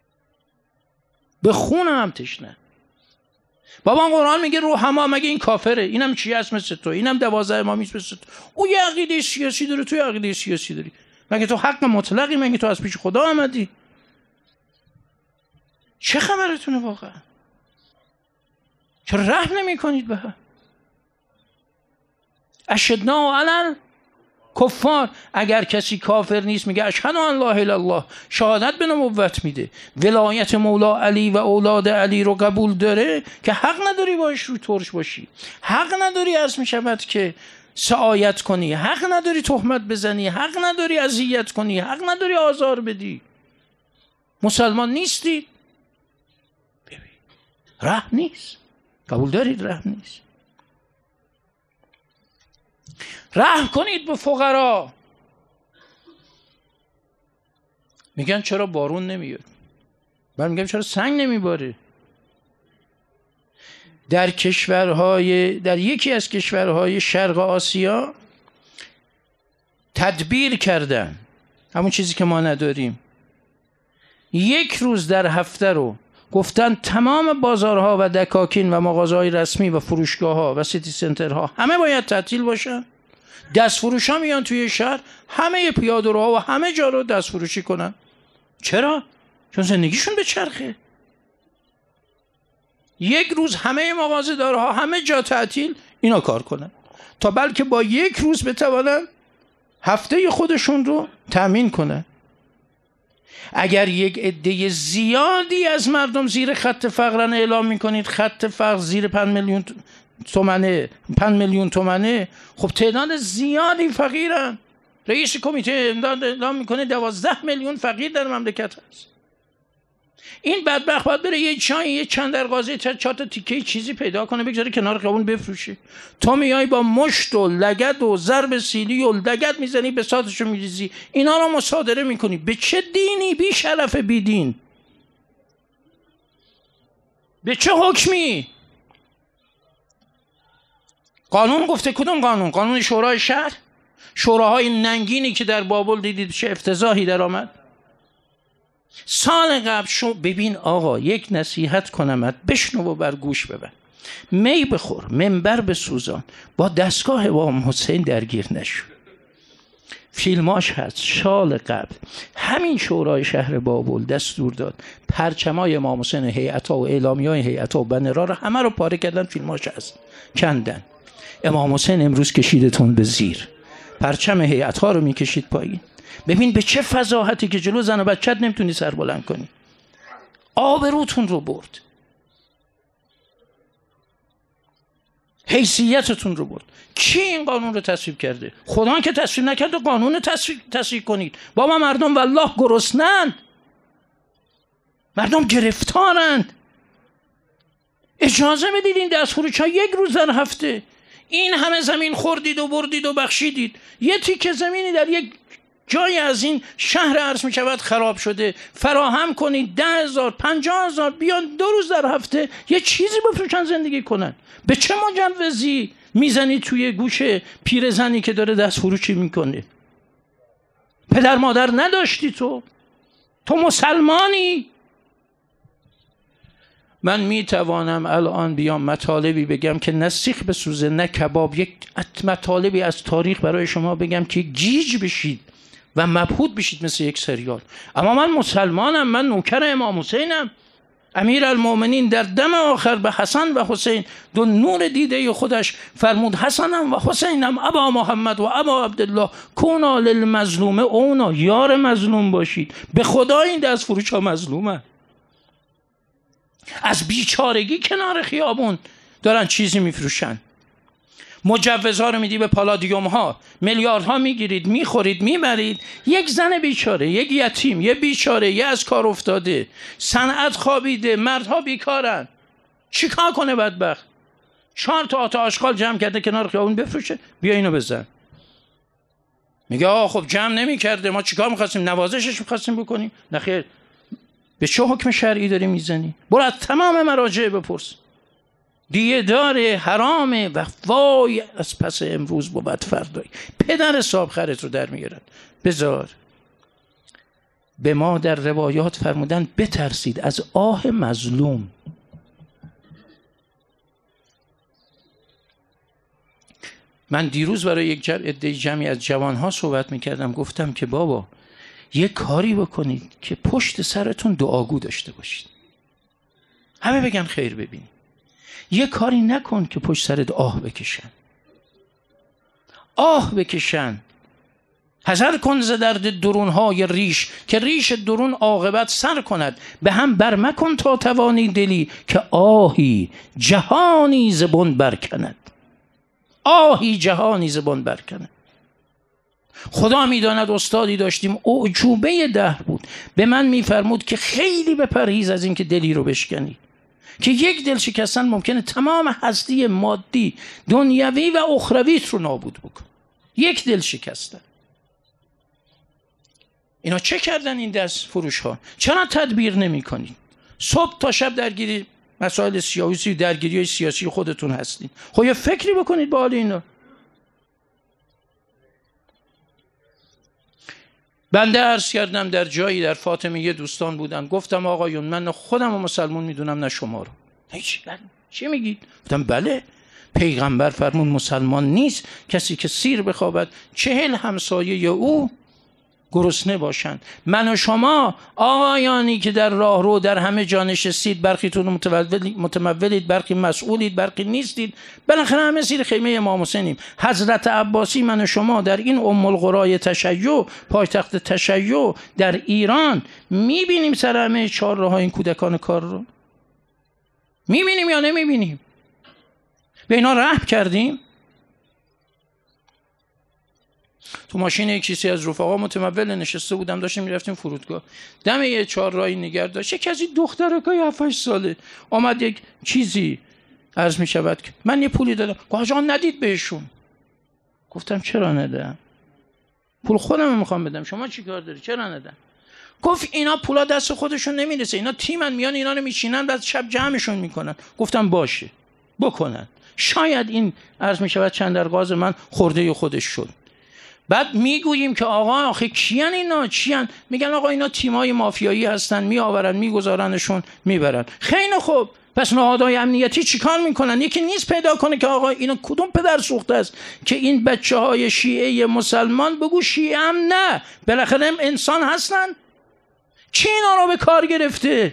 به خون هم تشنه. بابا قرآن میگه رحما، مگه این کافره؟ اینم چی هست مثل تو؟ اینم دوازده امامی است مثل تو؟ او یه عقیده سیاسی داره، تو یه عقیده سیاسی داری. مگه تو حق مطلقی؟ مگه تو از پیش خدا آمدی؟ چه خبرتونه واقعا؟ چرا رحم نمی کنید به هم؟ اشدنا علی کفار. اگر کسی کافر نیست میگه اشهد ان لا اله الا الله، شهادت به نبوت میده، ولایت مولا علی و اولاد علی رو قبول داره، که حق نداری باش رو ترش باشی، حق نداری عرض میشود که سعایت کنی، حق نداری تهمت بزنی، حق نداری اذیت کنی، حق نداری آزار بدی. مسلمان نیستی؟ ببین رحم نیست. قبول دارید رحم نیست؟ رحم کنید به فقرا. میگن چرا بارون نمیاد؟ من میگم چرا سنگ نمیباره؟ در کشورهای در یکی از کشورهای شرق آسیا تدبیر کردن، همون چیزی که ما نداریم، یک روز در هفته رو گفتن تمام بازارها و دکاکین و مغازه‌های رسمی و فروشگاه‌ها و سیتی سنترها همه باید تعطیل باشن. دست فروش ها میان توی شهر، همه پیاده‌روها و همه جا رو دست فروشی کنن. چرا؟ چون زندگیشون به چرخه. یک روز همه مغازه دارها همه جا تعطیل، اینا کار کنن تا بلکه با یک روز بتوانن هفته خودشون رو تأمین کنن. اگر یک عده زیادی از مردم زیر خط فقرن اعلام میکنید خط فقر زیر پنج میلیون تومنه، پنج میلیون تومنه، خب تعداد زیادی فقیرن. رئیس کمیته امداد اعلام میکنه دوازده میلیون فقیر در مملکت هست. این بدبخت باید بره یه چای یه چند درغازه چهار تا تیکه چیزی پیدا کنه بگذاره کنار خیابون بفروشه. تو میای با مشت و لگد و ضرب سیلی و لگد میزنی به ساتشو میریزی، اینا رو مصادره میکنی. به چه دینی؟ بی شرف بی دین. به چه حکمی؟ قانون گفته کدوم قانون؟ قانون شورای شهر؟ شوراهای ننگینی که در بابل دیدید چه افتضاحی در آمد. سال قبل شو ببین آقا، یک نصیحت کنمت بشنو و بر گوش ببر. می بخور، منبر بسوزان، با دستگاه امام حسین درگیر نشو. فیلماش هست. سال قبل همین شورای شهر بابل دستور داد پرچمای امام حسین، هیئت‌ها و اعلامیه‌های هیئت‌ها و بنرها رو همه رو پاره کردن، فیلماش هست، کندن. امام حسین امروز کشیدتون به زیر، پرچم هیئت‌ها رو میکشید پایین. ببین به چه فضاحتی که جلو زن و بچت نمیتونی سر بلند کنی. آبروتون رو برد، حیثیتتون رو برد. کی این قانون رو تصویب کرده؟ خدا که تصویب نکرده قانون تصویب تصویب کنید. بابا مردم والله گرسنند، مردم گرفتارند. اجازه بدید این دست فروش ها یک روز در هفته، این همه زمین خوردید و بردید و بخشیدید، یه تیکه زمینی در یک جای از این شهر عرض می شود خراب شده، فراهم کنید ده هزار پنجاه هزار بیان دو روز در هفته یه چیزی بفروشن زندگی کنن. به چه مجوزی میزنی توی گوش پیرزنی که داره دست فروشی میکنه؟ پدر مادر نداشتی تو؟ تو مسلمانی؟ من میتوانم الان بیام مطالبی بگم که نه سیخ بسوزه نه کباب، یک مطالبی از تاریخ برای شما بگم که گیج بشید و مبهوت بشید مثل یک سریال. اما من مسلمانم، من نوکر امام حسینم. امیرالمؤمنین در دم آخر به حسن و حسین دو نور دیده خودش فرمود حسنم و حسینم ابا محمد و ابا عبدالله کونا للمظلوم اونا، یار مظلوم باشید. به خدا این دست فروش ها مظلومه، از بیچارگی کنار خیابون دارن چیزی میفروشن. مجوزها رو میدی به پالادیوم ها، میلیاردها میگیرید میخورید میبرید. یک زن بیچاره، یک یتیم، یک بیچاره، یک از کار افتاده، صنعت خوابیده، مردها بیکارن، چیکار کنه بدبخت؟ چهار تا آتا آشغال جمع کرده کنار خیابون بفروشه، بیا اینو بزن. میگه آه خب جمع نمیکرده، ما چیکار میخواستیم؟ نوازشش میخواستیم بکنیم. نخیر، به چه حکم شرعی داری میزنی؟ برو از تمام مراجع بپرس. دیه داره، حرامه و وای از پس امروز بود فردایی. پدر صاحب خرت رو در میگیرد. بذار. به ما در روایات فرمودن بترسید از آه مظلوم. من دیروز برای یک عده جمعی از جوانها صحبت میکردم، گفتم که بابا یک کاری بکنید که پشت سرتون دعاگو داشته باشید، همه بگن خیر ببینید. یه کاری نکن که پشت سرت آه بکشن، آه بکشن. حذر کن ز درد درونهای ریش، که ریش درون عاقبت سر کند. به هم بر مکن تا توانی دلی، که آهی جهانی زبون برکند. آهی جهانی زبون برکند. خدا میداند استادی داشتیم اعجوبه دهر بود، به من میفرمود که خیلی بپرهیز از این که دلی رو بشکنی، که یک دل شکستن ممکنه تمام هستی مادی دنیوی و اخرویت رو نابود بکن. یک دل شکستن. اینا چه کردن این دست فروش ها؟ چرا تدبیر نمی کنید؟ صبح تا شب درگیری مسائل سیاسی، درگیری های سیاسی خودتون هستید. خب یه فکری بکنید با حال اینا. بنده عرض کردم در جایی در فاطمیه دوستان بودن، گفتم آقایون من خودم رو مسلمون میدونم نه شما رو. هیچ چی میگید؟ گفتم بله، پیغمبر فرمون مسلمان نیست کسی که سیر بخوابد چهل همسایه او گرسنه باشند. من و شما آقایانی که در راه رو در همه جا نشستید، برخیتون متمولید، برخی مسئولید، برخی نیستید، بالاخره همه زیر خیمه امام حسینیم. حضرت عباسی من و شما در این ام القرای تشیع، پایتخت تشیع در ایران، میبینیم سر همه چهار راه این کودکان کار رو میبینیم یا نمیبینیم؟ به اینا رحم کردیم؟ تو ماشین یک کسی از رفقا متمول نشسته بودم، داشتیم میرفتیم فرودگاه، دم یه چهار راهی نگه داشت، یک کسی دخترکای هفت هشت ساله آمد یک چیزی عرض میشود که من یه پولی دادم. گفت جان ندید بهشون. گفتم چرا ندم؟ پول خودم میخوام بدم، شما چی کار داری؟ چرا ندم؟ گفت اینا پولا دست خودشون نمیرسه، اینا تیمن، میان اینا رو میچینن بعد شب جمعشون میکنن. گفتم باشه بکنن، شاید این عرض میشود چند درغاز من خورده خودش شد. بعد میگوییم که آقا آخه کیان اینا؟ چیان؟ میگن آقا اینا تیمای مافیایی هستن، میآورن میگذارنشون میبرن. خیلی خوب، پس نهادهای امنیتی چیکار میکنن؟ یکی نیست پیدا کنه که آقا اینا کدوم پدر سوخته است که این بچه های شیعه مسلمان، بگو شیعه هم نه، بالاخره انسان هستن. کی اینا رو به کار گرفته؟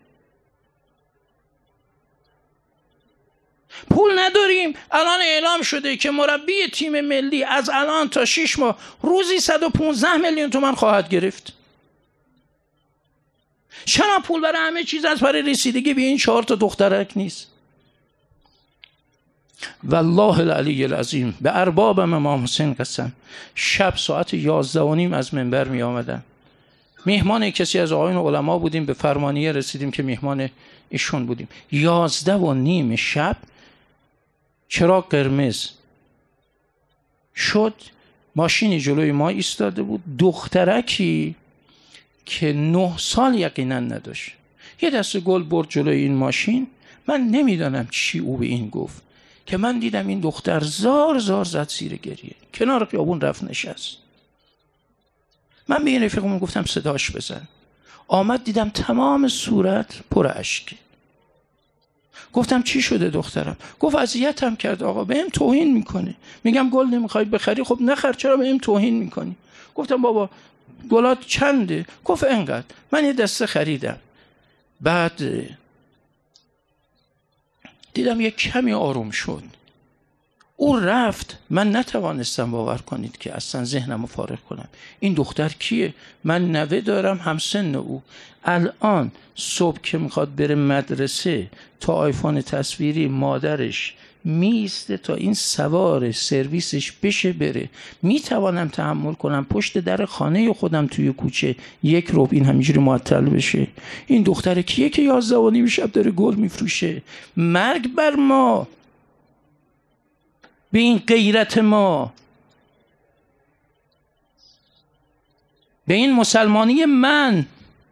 پول نداریم. الان اعلام شده که مربی تیم ملی از الان تا شش ماه روزی صد و پانزده میلیون تومان خواهد گرفت. چرا پول برای همه چیز از برای رسیدگی به این چهار تا دخترک نیست؟ والله العلی العظیم به اربابم امام حسین قسم، شب ساعت یازده و نیم از منبر می آمدن. میهمان کسی از آقایون علما بودیم، به فرمانیه رسیدیم که میهمان ایشون بودیم. یازده و نیم شب چراغ قرمز شد، ماشینی جلوی ما ایستاده بود، دخترکی که نه سال یقینا نداشت، یه دسته گل برد جلوی این ماشین. من نمیدانم چی او به این گفت که من دیدم این دختر زار زار زد زیر گریه، کنار خیابون رفت نشست. من به این رفیقمون گفتم صداش بزن. آمد دیدم تمام صورت پر اشکه. گفتم چی شده دخترم؟ گفت اذیتم کرد آقا، بهم توهین میکنه. میگم گل نمیخوای بخری؟ خب نخر، چرا بهم توهین میکنی؟ گفتم بابا گلات چنده؟ گفت انقدر. من یه دسته خریدم. بعد دیدم یک کمی آروم شد. او رفت، من نتوانستم باور کنید که اصلا ذهنم رو فارغ کنم. این دختر کیه؟ من نوه دارم همسن او. الان صبح که میخواد بره مدرسه تا آیفون تصویری مادرش میسته تا این سوار سرویسش بشه بره. میتوانم تحمل کنم پشت در خانه خودم توی کوچه یک ربع این همینجوری معطل بشه؟ این دختر کیه که یازده و نیم شب داره گل میفروشه؟ مرگ بر ما، به این غیرت ما، به این مسلمانی من.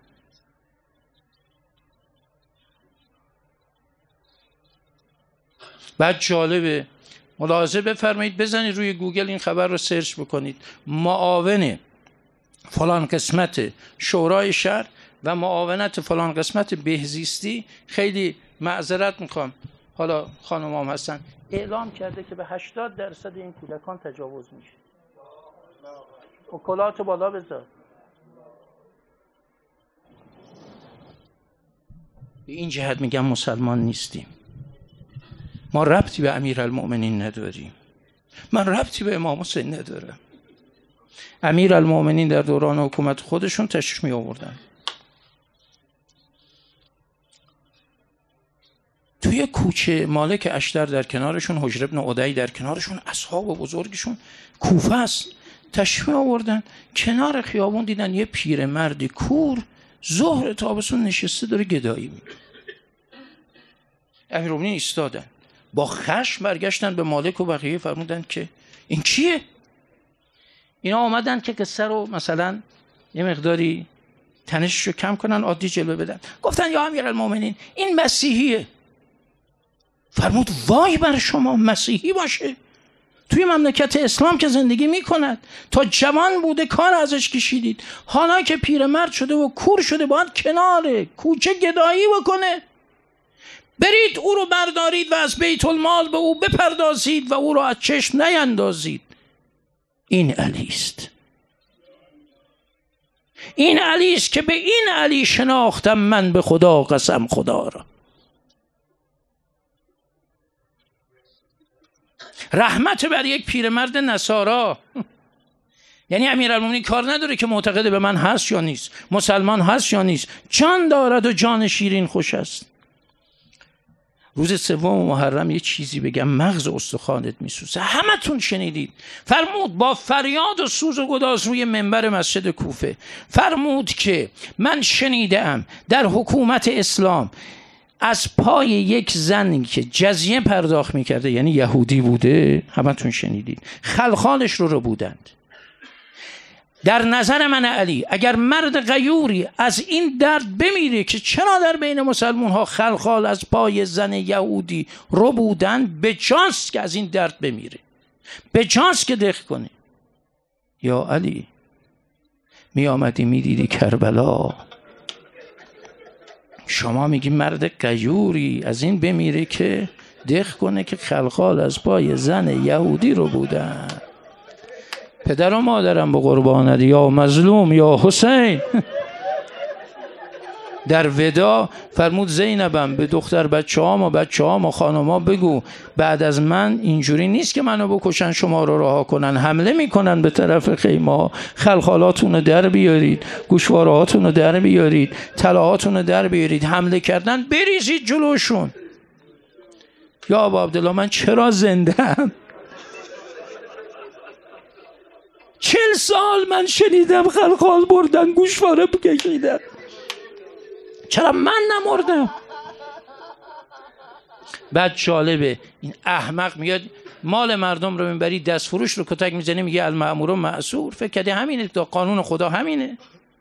بعد جالبه، ملاحظه بفرمایید، بزنید روی گوگل این خبر رو سرچ بکنید. معاون فلان قسمت شورای شهر و معاونت فلان قسمت بهزیستی، خیلی معذرت میخوام حالا خانم هم هستن، اعلام کرده که به هشتاد درصد این کودکان تجاوز میشه. و کلاهتو بالا بذار. به این جهت میگم مسلمان نیستیم. ما ربطی به امیرالمؤمنین نداریم. من ربطی به امام حسین ندارم. امیرالمؤمنین در دوران حکومت خودشون تشریف می آوردن. توی کوچه مالک اشتر در کنارشون، حجر ابن عدی در کنارشون، اصحاب بزرگشون، کوفه است، تشریف آوردن. کنار خیابون دیدن یه پیرمردی کور ظهر تابستون نشسته داره گدایی میکنه. امیرالمؤمنین ایستادن، با خشم برگشتن به مالک و بقیه فرمودن که این کیه؟ اینا آمدن که قصه رو مثلا یه مقداری تنشش رو کم کنن، عادی جلوه بدن. گفتن یا امیرالمؤمنین این مسیحیه. فرمود وای بر شما، مسیحی باشه توی مملکت اسلام که زندگی میکند، تا جوان بوده کار ازش کشیدید، حالا که پیرمرد شده و کور شده باید کنار کوچه گدایی بکنه؟ برید او رو بردارید و از بیت المال به او بپردازید و او رو از چشم نیندازید. این علی است. این علی است که به این علی شناختم من به خدا قسم خدا را. رحمت بر یک پیرمرد نصارا. یعنی امیرالمومنین کار نداره که معتقد به من هست یا نیست، مسلمان هست یا نیست، جان دارد و جان شیرین خوش است. روز سوم محرم یه چیزی بگم مغز استخوانت میسوزه، همتون شنیدید. فرمود با فریاد و سوز و گداز روی منبر مسجد کوفه، فرمود که من شنیدم در حکومت اسلام از پای یک زنی که جزیه پرداخت میکرده، یعنی یهودی بوده، همتون شنیدید، خلخالش رو رو بودند. در نظر من علی اگر مرد غیوری از این درد بمیره که چرا در بین مسلمان ها خلخال از پای زن یهودی رو بودن، به جاست که از این درد بمیره، به جاست که دق کنه. یا علی می آمدی می دیدی کربلا، شما میگی مرد غیوری از این بمیره که دق کنه که خلخال از پای زن یهودی رو بودن. پدر و مادرم به قربانت، یا مظلوم یا حسین. در ودا فرمود زینبم به دختر بچه هام و بچه هام و خانم ها بگو بعد از من اینجوری نیست که منو بکشن شما رو رها کنن، حمله میکنن به طرف خیمه ها. خلخالاتون رو در بیارید، گوشواره هاتون رو در بیارید، طلاهاتون رو در بیارید، حمله کردن بریزید جلوشون. یا ابا عبدالله من چرا زنده‌ام؟ چل سال من شنیدم خلخال بردن، گوشواره بکشیدن، چرا من نمردم؟ بعد جالبه این احمق میاد مال مردم رو میبری دست فروش رو کتک میزنه، میگه المأمور معصور. فکر کرده همینه؟ قانون خدا همینه،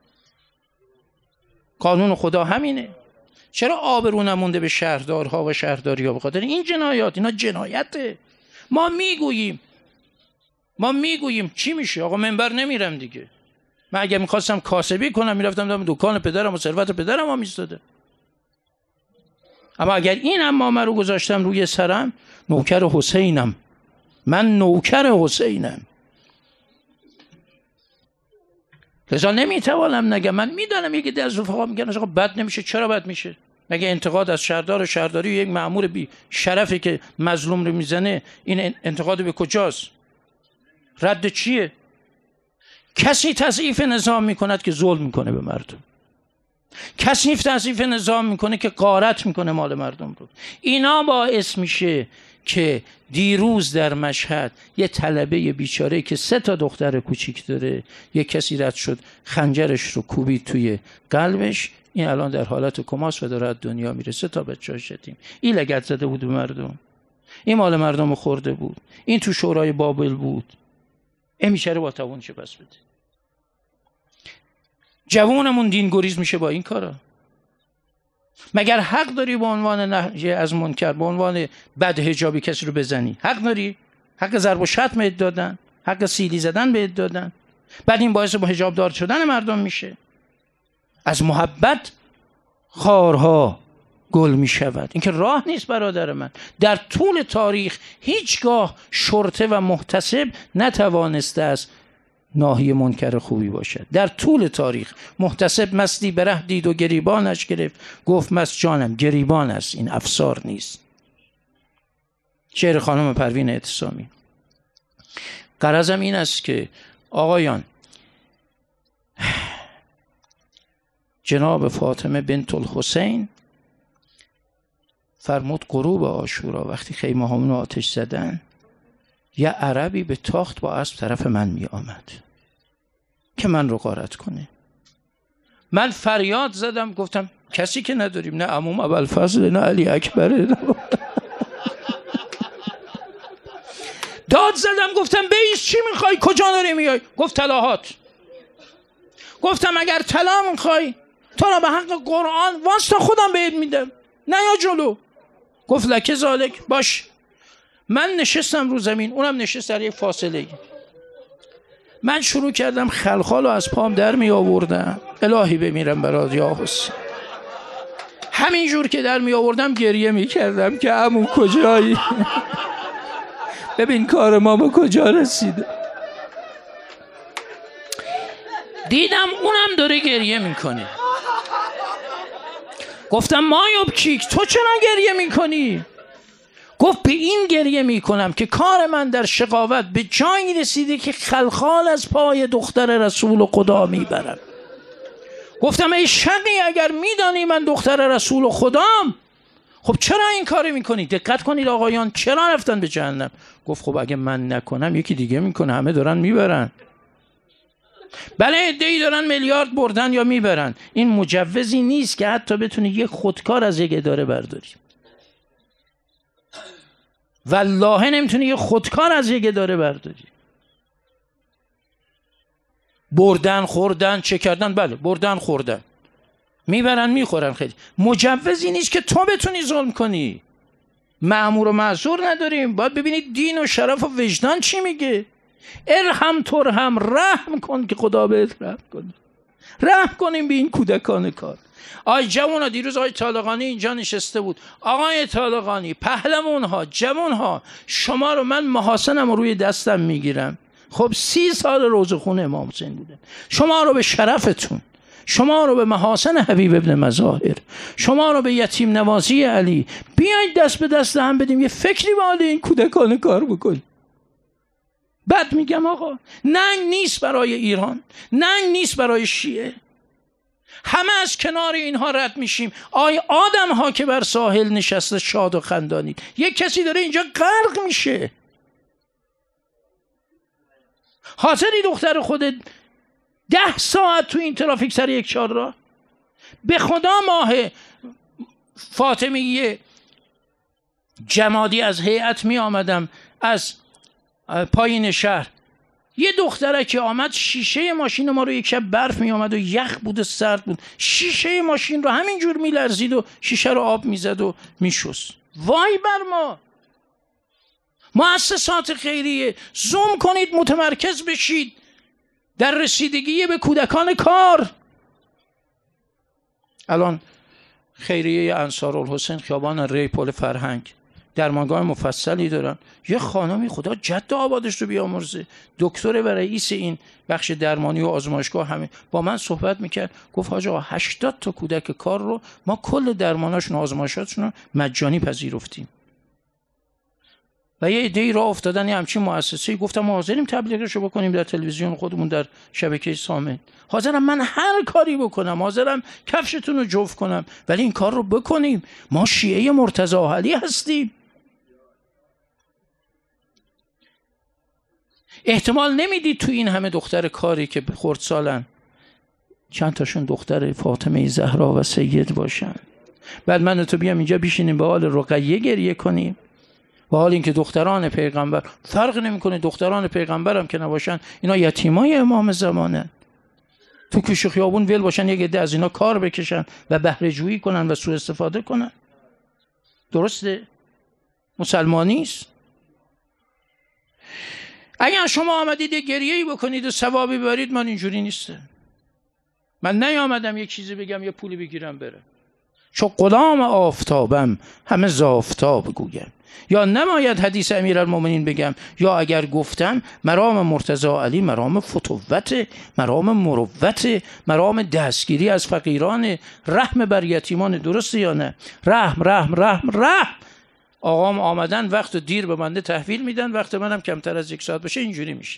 قانون خدا همینه. چرا آبرو نمونده به شهردارها و شهرداری‌ها؟ بخاطر این جنایات، اینا جنایته. ما میگوییم ما میگوییم چی میشه؟ آقا منبر نمیرم دیگه. من اگه میخواستم کاسبی کنم میرفتم دم دکان پدرم و ثروت پدرم ها میستاده. اما اگر این امامه رو گذاشتم روی سرم، نوکر حسینم، من نوکر حسینم. لذا نمیتوانم نگم. من میدانم یکی از رفقا میگن آقا بد نمیشه. چرا بد میشه؟ مگه انتقاد از شهردار و شهرداری یک مأمور بی شرفی که مظلوم رو میزنه، این انتقاد به کجاست؟ رد چیه؟ کسی تضعیف نظام میکند که ظلم میکنه به مردم، کسی تضعیف نظام میکنه که غارت میکنه مال مردم رو. اینا باعث میشه که دیروز در مشهد یه طلبه بیچاره که سه تا دختر کوچیک داره، یه کسی رد شد خنجرش رو کوبید توی قلبش، این الان در حالت کماست و داره از دنیا میره. سه تا بچه‌ها شتیم. این لگد زده بود به مردم، این مال مردم رو خورده بود، این تو شورای بابل بود. این بیچاره با توان چه پس بده؟ جوانمون دین گریز میشه با این کارا. مگر حق داری به عنوان نهی از منکر، به عنوان بد حجابی کسی رو بزنی؟ حق داری؟ حق ضرب و شتم بهت دادن، حق سیلی زدن بهت دادن، بعد این باعث با حجاب دار شدن مردم میشه. از محبت خارها گل میشود. این که راه نیست برادر من. در طول تاریخ هیچگاه شرطه و محتسب نتوانسته است ناهی منکر خوبی باشد. در طول تاریخ محتسب مستی بره دید و گریبانش گرفت، گفت مست جانم گریبان است، این افسار نیست. شعر خانم پروین اعتصامی. غرضم این است که آقایان، جناب فاطمه بنت الحسین فرمود غروب عاشورا وقتی خیمه هامون رو آتش زدن، یه عربی به تاخت با اسب طرف من می آمد که من رو غارت کنه. من فریاد زدم، گفتم کسی که نداریم، نه عموم ابوالفضل نه علی اکبره. داد زدم، گفتم بیس چی میخوای، کجا داری میای؟ گفت طلاهات. گفتم اگر طلا میخوای تو را به حق قرآن واسطه خودم بهت میدم، نه یا جلو. گفت لکه ذالک، باش. من نشستم رو زمین، اونم نشست در یک فاصله. من شروع کردم خلخال رو از پام در می آوردم، الهی بمیرم برات یا حسین. همین جور که در می آوردم گریه می کردم که عمو کجایی؟ ببین کار ما به کجا رسیده. دیدم اونم داره گریه میکنه. گفتم مایوب کیک تو چرا گریه میکنی؟ گفت به این گریه میکنم که کار من در شقاوت به جایی رسیده که خلخال از پای دختر رسول خدا میبرم. گفتم ای شقی، اگر میدانی من دختر رسول خدام، خب چرا این کاری میکنی؟ دقت کنید آقایان، چرا رفتن به جهنم؟ گفت خب اگه من نکنم یکی دیگه میکنه، همه دارن میبرن. بله عده‌ای دارن میلیارد بردن یا میبرن، این مجوزی نیست که حتی بتونی یک خودکار از یک اداره برداری. والله نمیتونی یک خودکار از یک اداره برداری. بردن خوردن چه کردن؟ بله بردن خوردن، میبرن میخورن. خیلی مجوزی نیست که تو بتونی ظلم کنی. مأمور و معذور نداریم، باید ببینید دین و شرف و وجدان چی میگه. ارحم ترحم، رحم کن که خدا بهت رحم کنه. رحم کنیم به این کودکان کار. آی جوان ها، دیروز آقای طالقانی اینجا نشسته بود. آقای طالقانی، پهلمون ها، جوان ها، شما رو من محاسنم رو روی دستم میگیرم. خب سی سال روزخون امام حسین بوده. شما رو به شرفتون، شما رو به محاسن حبیب ابن مظاهر، شما رو به یتیم نوازی علی، بیایید دست به دست هم بدیم یه فکری به حال این کودکان کار بکنیم. بعد میگم آقا ننگ نیست برای ایران، ننگ نیست برای شیعه، همه از کنار اینها رد میشیم. آی آدم ها که بر ساحل نشسته شاد و خندانید، یک کسی داره اینجا غرق میشه. حاضری دختر خودت ده ساعت تو این ترافیک سر یک چهار راه؟ به خدا ماه فاطمیه جمادی از هیئت می آمدم از پایین شهر، یه دختره که آمد شیشه ماشین ما رو یک شب برف می آمد و یخ بود و سرد بود، شیشه ماشین رو همینجور می لرزید و شیشه رو آب می زد و می شست. وای بر ما. مؤسسات خیریه زوم کنید، متمرکز بشید در رسیدگی به کودکان کار. الان خیریه انصارالحسین خیابان ری پل فرهنگ درمانگاه مفصلی دارن. یه خانمی خدا جد آبادش رو بیامرزه، دکتر و رئیس این بخش درمانی و آزمایشگاه، همه با من صحبت میکرد. گفت حاج آقا هشتاد تا کودک کار رو ما کل درماناشون و آزمایشاتشون رو مجانی پذیرفتیم. و یه عده‌ای راه افتادن یه همچین مؤسسه‌ای، گفتم ما حاضریم تبلیغش رو بکنیم در تلویزیون خودمون، در شبکه سامن، حاضرم من هر کاری بکنم، حاضرم کفشتون رو جفت کنم، ولی این کار رو بکنیم. ما شیعه مرتضی علی هستیم. احتمال نمیدید تو این همه دختر کاری که خردسالن چند تاشون دختر فاطمه زهرا و سید باشن؟ بعد من تو بیام اینجا بشینیم به حال رقیه گریه کنیم، با حال اینکه دختران پیغمبر، فرق نمیکنه دختران پیغمبر هم که نباشن، اینا یتیمای امام زمانن. تو کوچه خیابون ول باشن یک عده از اینا کار بکشن و بهره جویی کنن و سوء استفاده کنن. درسته؟ مسلمانی است. اگر شما آمدید گریه‌ای بکنید و ثوابی برید، من اینجوری نیسته. من نیامدم یک چیزی بگم یا پولی بگیرم برم. چون غلام آفتابم همه ز آفتاب گویم. یا نماید حدیث امیرالمومنین بگم، یا اگر گفتم مرام مرتضی علی مرام فتوت، مرام مروت، مرام دستگیری از فقیران، رحم بر یتیمان. درسته یا نه؟ رحم رحم رحم رحم. آقام آمدن وقت دیر به بنده تحویل میدن، وقت منم کمتر از یک ساعت باشه اینجوری میشه.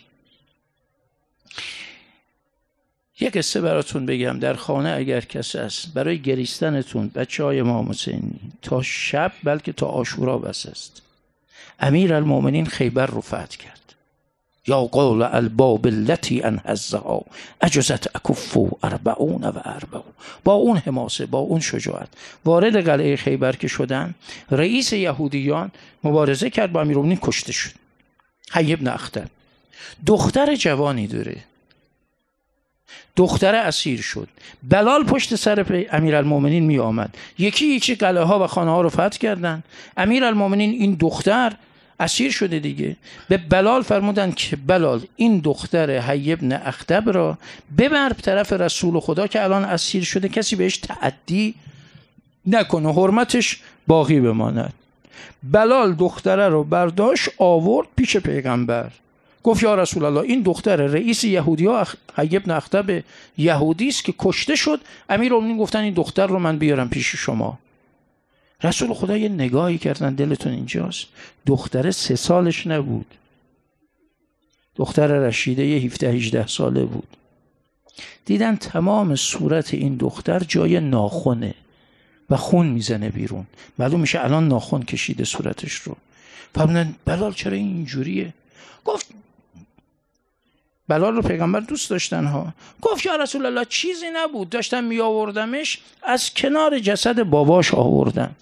یک قصه براتون بگم. در خانه اگر کسی است برای گریستنتون، بچه های امام حسینی، تا شب بلکه تا عاشورا بس است. امیرالمومنین خیبر رو فتح کرد. یا قول الباب التي انهزها اجزت اکف اربعون و اربعون. با اون حماسه، با اون شجاعت وارد قلعه خیبر که شدن، رئیس یهودیان مبارزه کرد با امیرالمومنین، کشته شد. حی بن اخطب دختر جوانی داره، دختر اسیر شد. بلال پشت سر امیرالمومنین می آمد، یکی یکی قلعه ها و خانه ها رو فتح کردن. امیرالمومنین این دختر اسیر شده دیگه، به بلال فرمودن که بلال این دختر حی بن اخطب را ببر طرف رسول خدا که الان اسیر شده، کسی بهش تعدی نکنه، حرمتش باقی بماند. بلال دختره رو برداشت آورد پیش پیغمبر، گفت یا رسول الله این دختر رئیس یهودی ها حی بن اخطب یهودی است که کشته شد. امیرالمومنین گفتن این دختر رو من بیارم پیش شما. رسول خدا یه نگاهی کردن، دلتون اینجاست، دختر سه سالش نبود، دختر رشیده یه هفده هجده ساله بود. دیدن تمام صورت این دختر جای ناخونه و خون میزنه بیرون، معلوم میشه الان ناخن کشیده صورتش رو. فرمودن بلال چرا اینجوریه؟ گفت بلال رو پیغمبر دوست داشتن ها. گفت یا رسول الله چیزی نبود، داشتم می آوردمش، از کنار جسد باباش آوردم.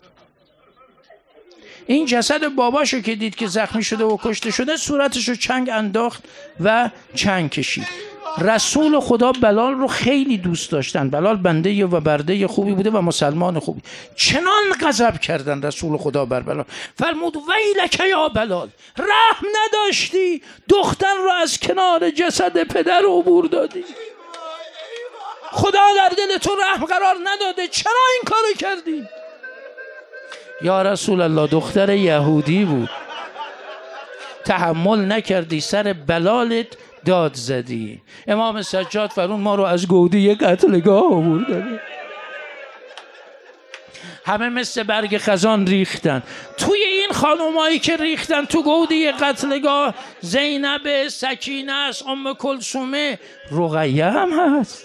این جسد باباشو که دید که زخمی شده و کشته شده، صورتش رو چنگ انداخت و چنگ کشید. رسول خدا بلال رو خیلی دوست داشتن. بلال بنده و برده خوبی بوده و مسلمان خوبی. چنان غضب کردن رسول خدا بر بلال، فرمود ویلک یا بلال، رحم نداشتی، دختر رو از کنار جسد پدر عبور دادی، خدا در دل تو رحم قرار نداده، چرا این کارو کردی؟ یا رسول الله دختر یهودی بود، تحمل نکردی، سر بلالت داد زدی. امام سجاد فرمود ما رو از گودی قتلگاه آوردن. همه مثل برگ خزان ریختن. توی این خانومایی که ریختن تو گودی قتلگاه، زینب، سکینه است، ام کلثومه، رقیه هم هست.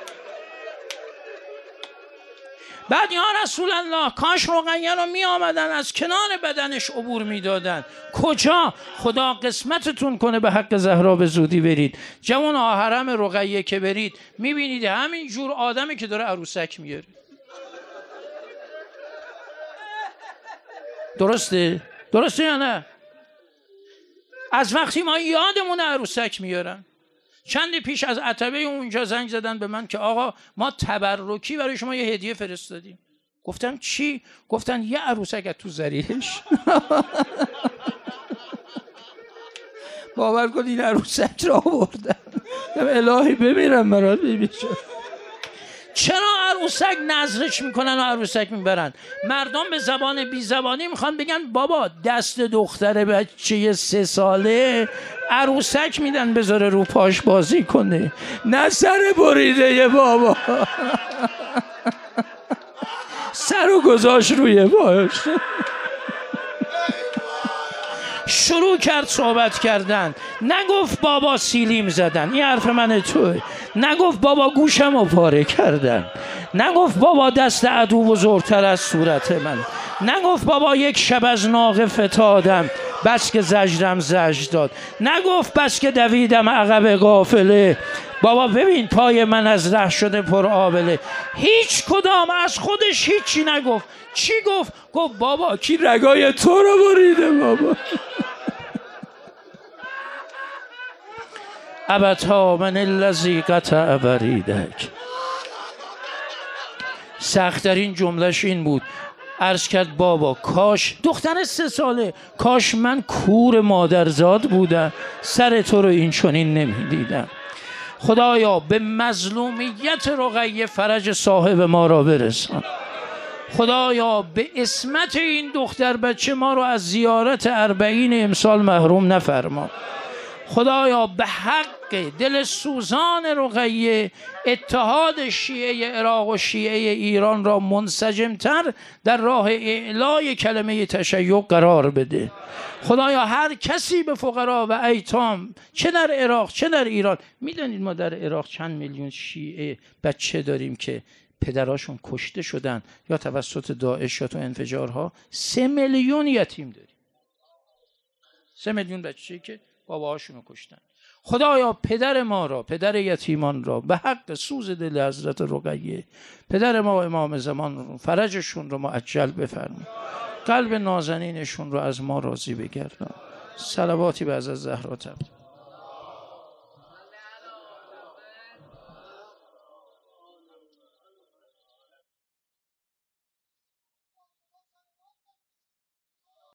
بعد یا رسول الله کاش رقیه رو می آمدن از کنار بدنش عبور می دادن. کجا؟ خدا قسمتتون کنه به حق زهرا به زودی برید. جوان حرم رقیه که برید می بینید همین جور آدمی که داره عروسک میاره. درسته؟ درسته یا نه؟ از وقتی ما یادمون عروسک میارن. چندی پیش از عتبه اونجا زنگ زدن به من که آقا ما تبرکی برای شما یه هدیه فرستادیم. گفتم چی؟ گفتن یه عروسک تو ذریعش. باور کن این عروسک را آوردن. الهی بمیرم برات ببینم. چرا عروسک نظرش میکنن و عروسک میبرن. مردم به زبان بی زبانی میخوان بگن بابا دست دختر بچه سه ساله عروسک میدن بذاره رو پاش بازی کنه، نه سر بریده یه بابا. سرو گذاشت روی پاش. شروع کرد صحبت کردن. نگفت بابا سیلیم زدن، این حرف من توه. نگفت بابا گوشم رو پاره کردن. نگفت بابا دست عدو بزرگتر از صورت من. نگفت بابا یک شب از ناقه فتادم بس که زجرم زجر داد. نگفت بس که دویدم عقب قافله بابا ببین پای من از ره شده پر آبله. هیچ کدام از خودش هیچی نگفت. چی گفت؟ گفت بابا کی رگای تو رو بریده بابا. ابتا من الذی قطع بریدک. سخت‌ترین جملهش این بود. عرض کرد بابا کاش دختر سه ساله، کاش من کور مادرزاد بودم سر تو رو این چنین نمیدیدم. خدایا به مظلومیت رقیه فرج صاحب ما را برسان. خدایا به عصمت این دختر بچه ما رو از زیارت اربعین امسال محروم نفرما. خدایا به حق دل سوزان رقیه اتحاد شیعه عراق و شیعه ایران را منسجمتر در راه اعلای کلمه تشیع قرار بده. خدایا هر کسی به فقرا و ایتام چه در عراق چه در ایران، میدونید ما در عراق چند میلیون شیعه بچه داریم که پدراشون کشته شدن یا توسط داعش یا تو انفجارها. سه میلیون یتیم داریم، سه میلیون بچه که باباهاشونو کشتن. خدایا پدر ما را، پدر یتیمان را به حق سوز دل حضرت رقیه، پدر ما امام زمان رو، فرجشون رو معجل بفرما. قلب نازنینشون رو از ما راضی بگردان. صلواتی به حضرت زهرا تبارک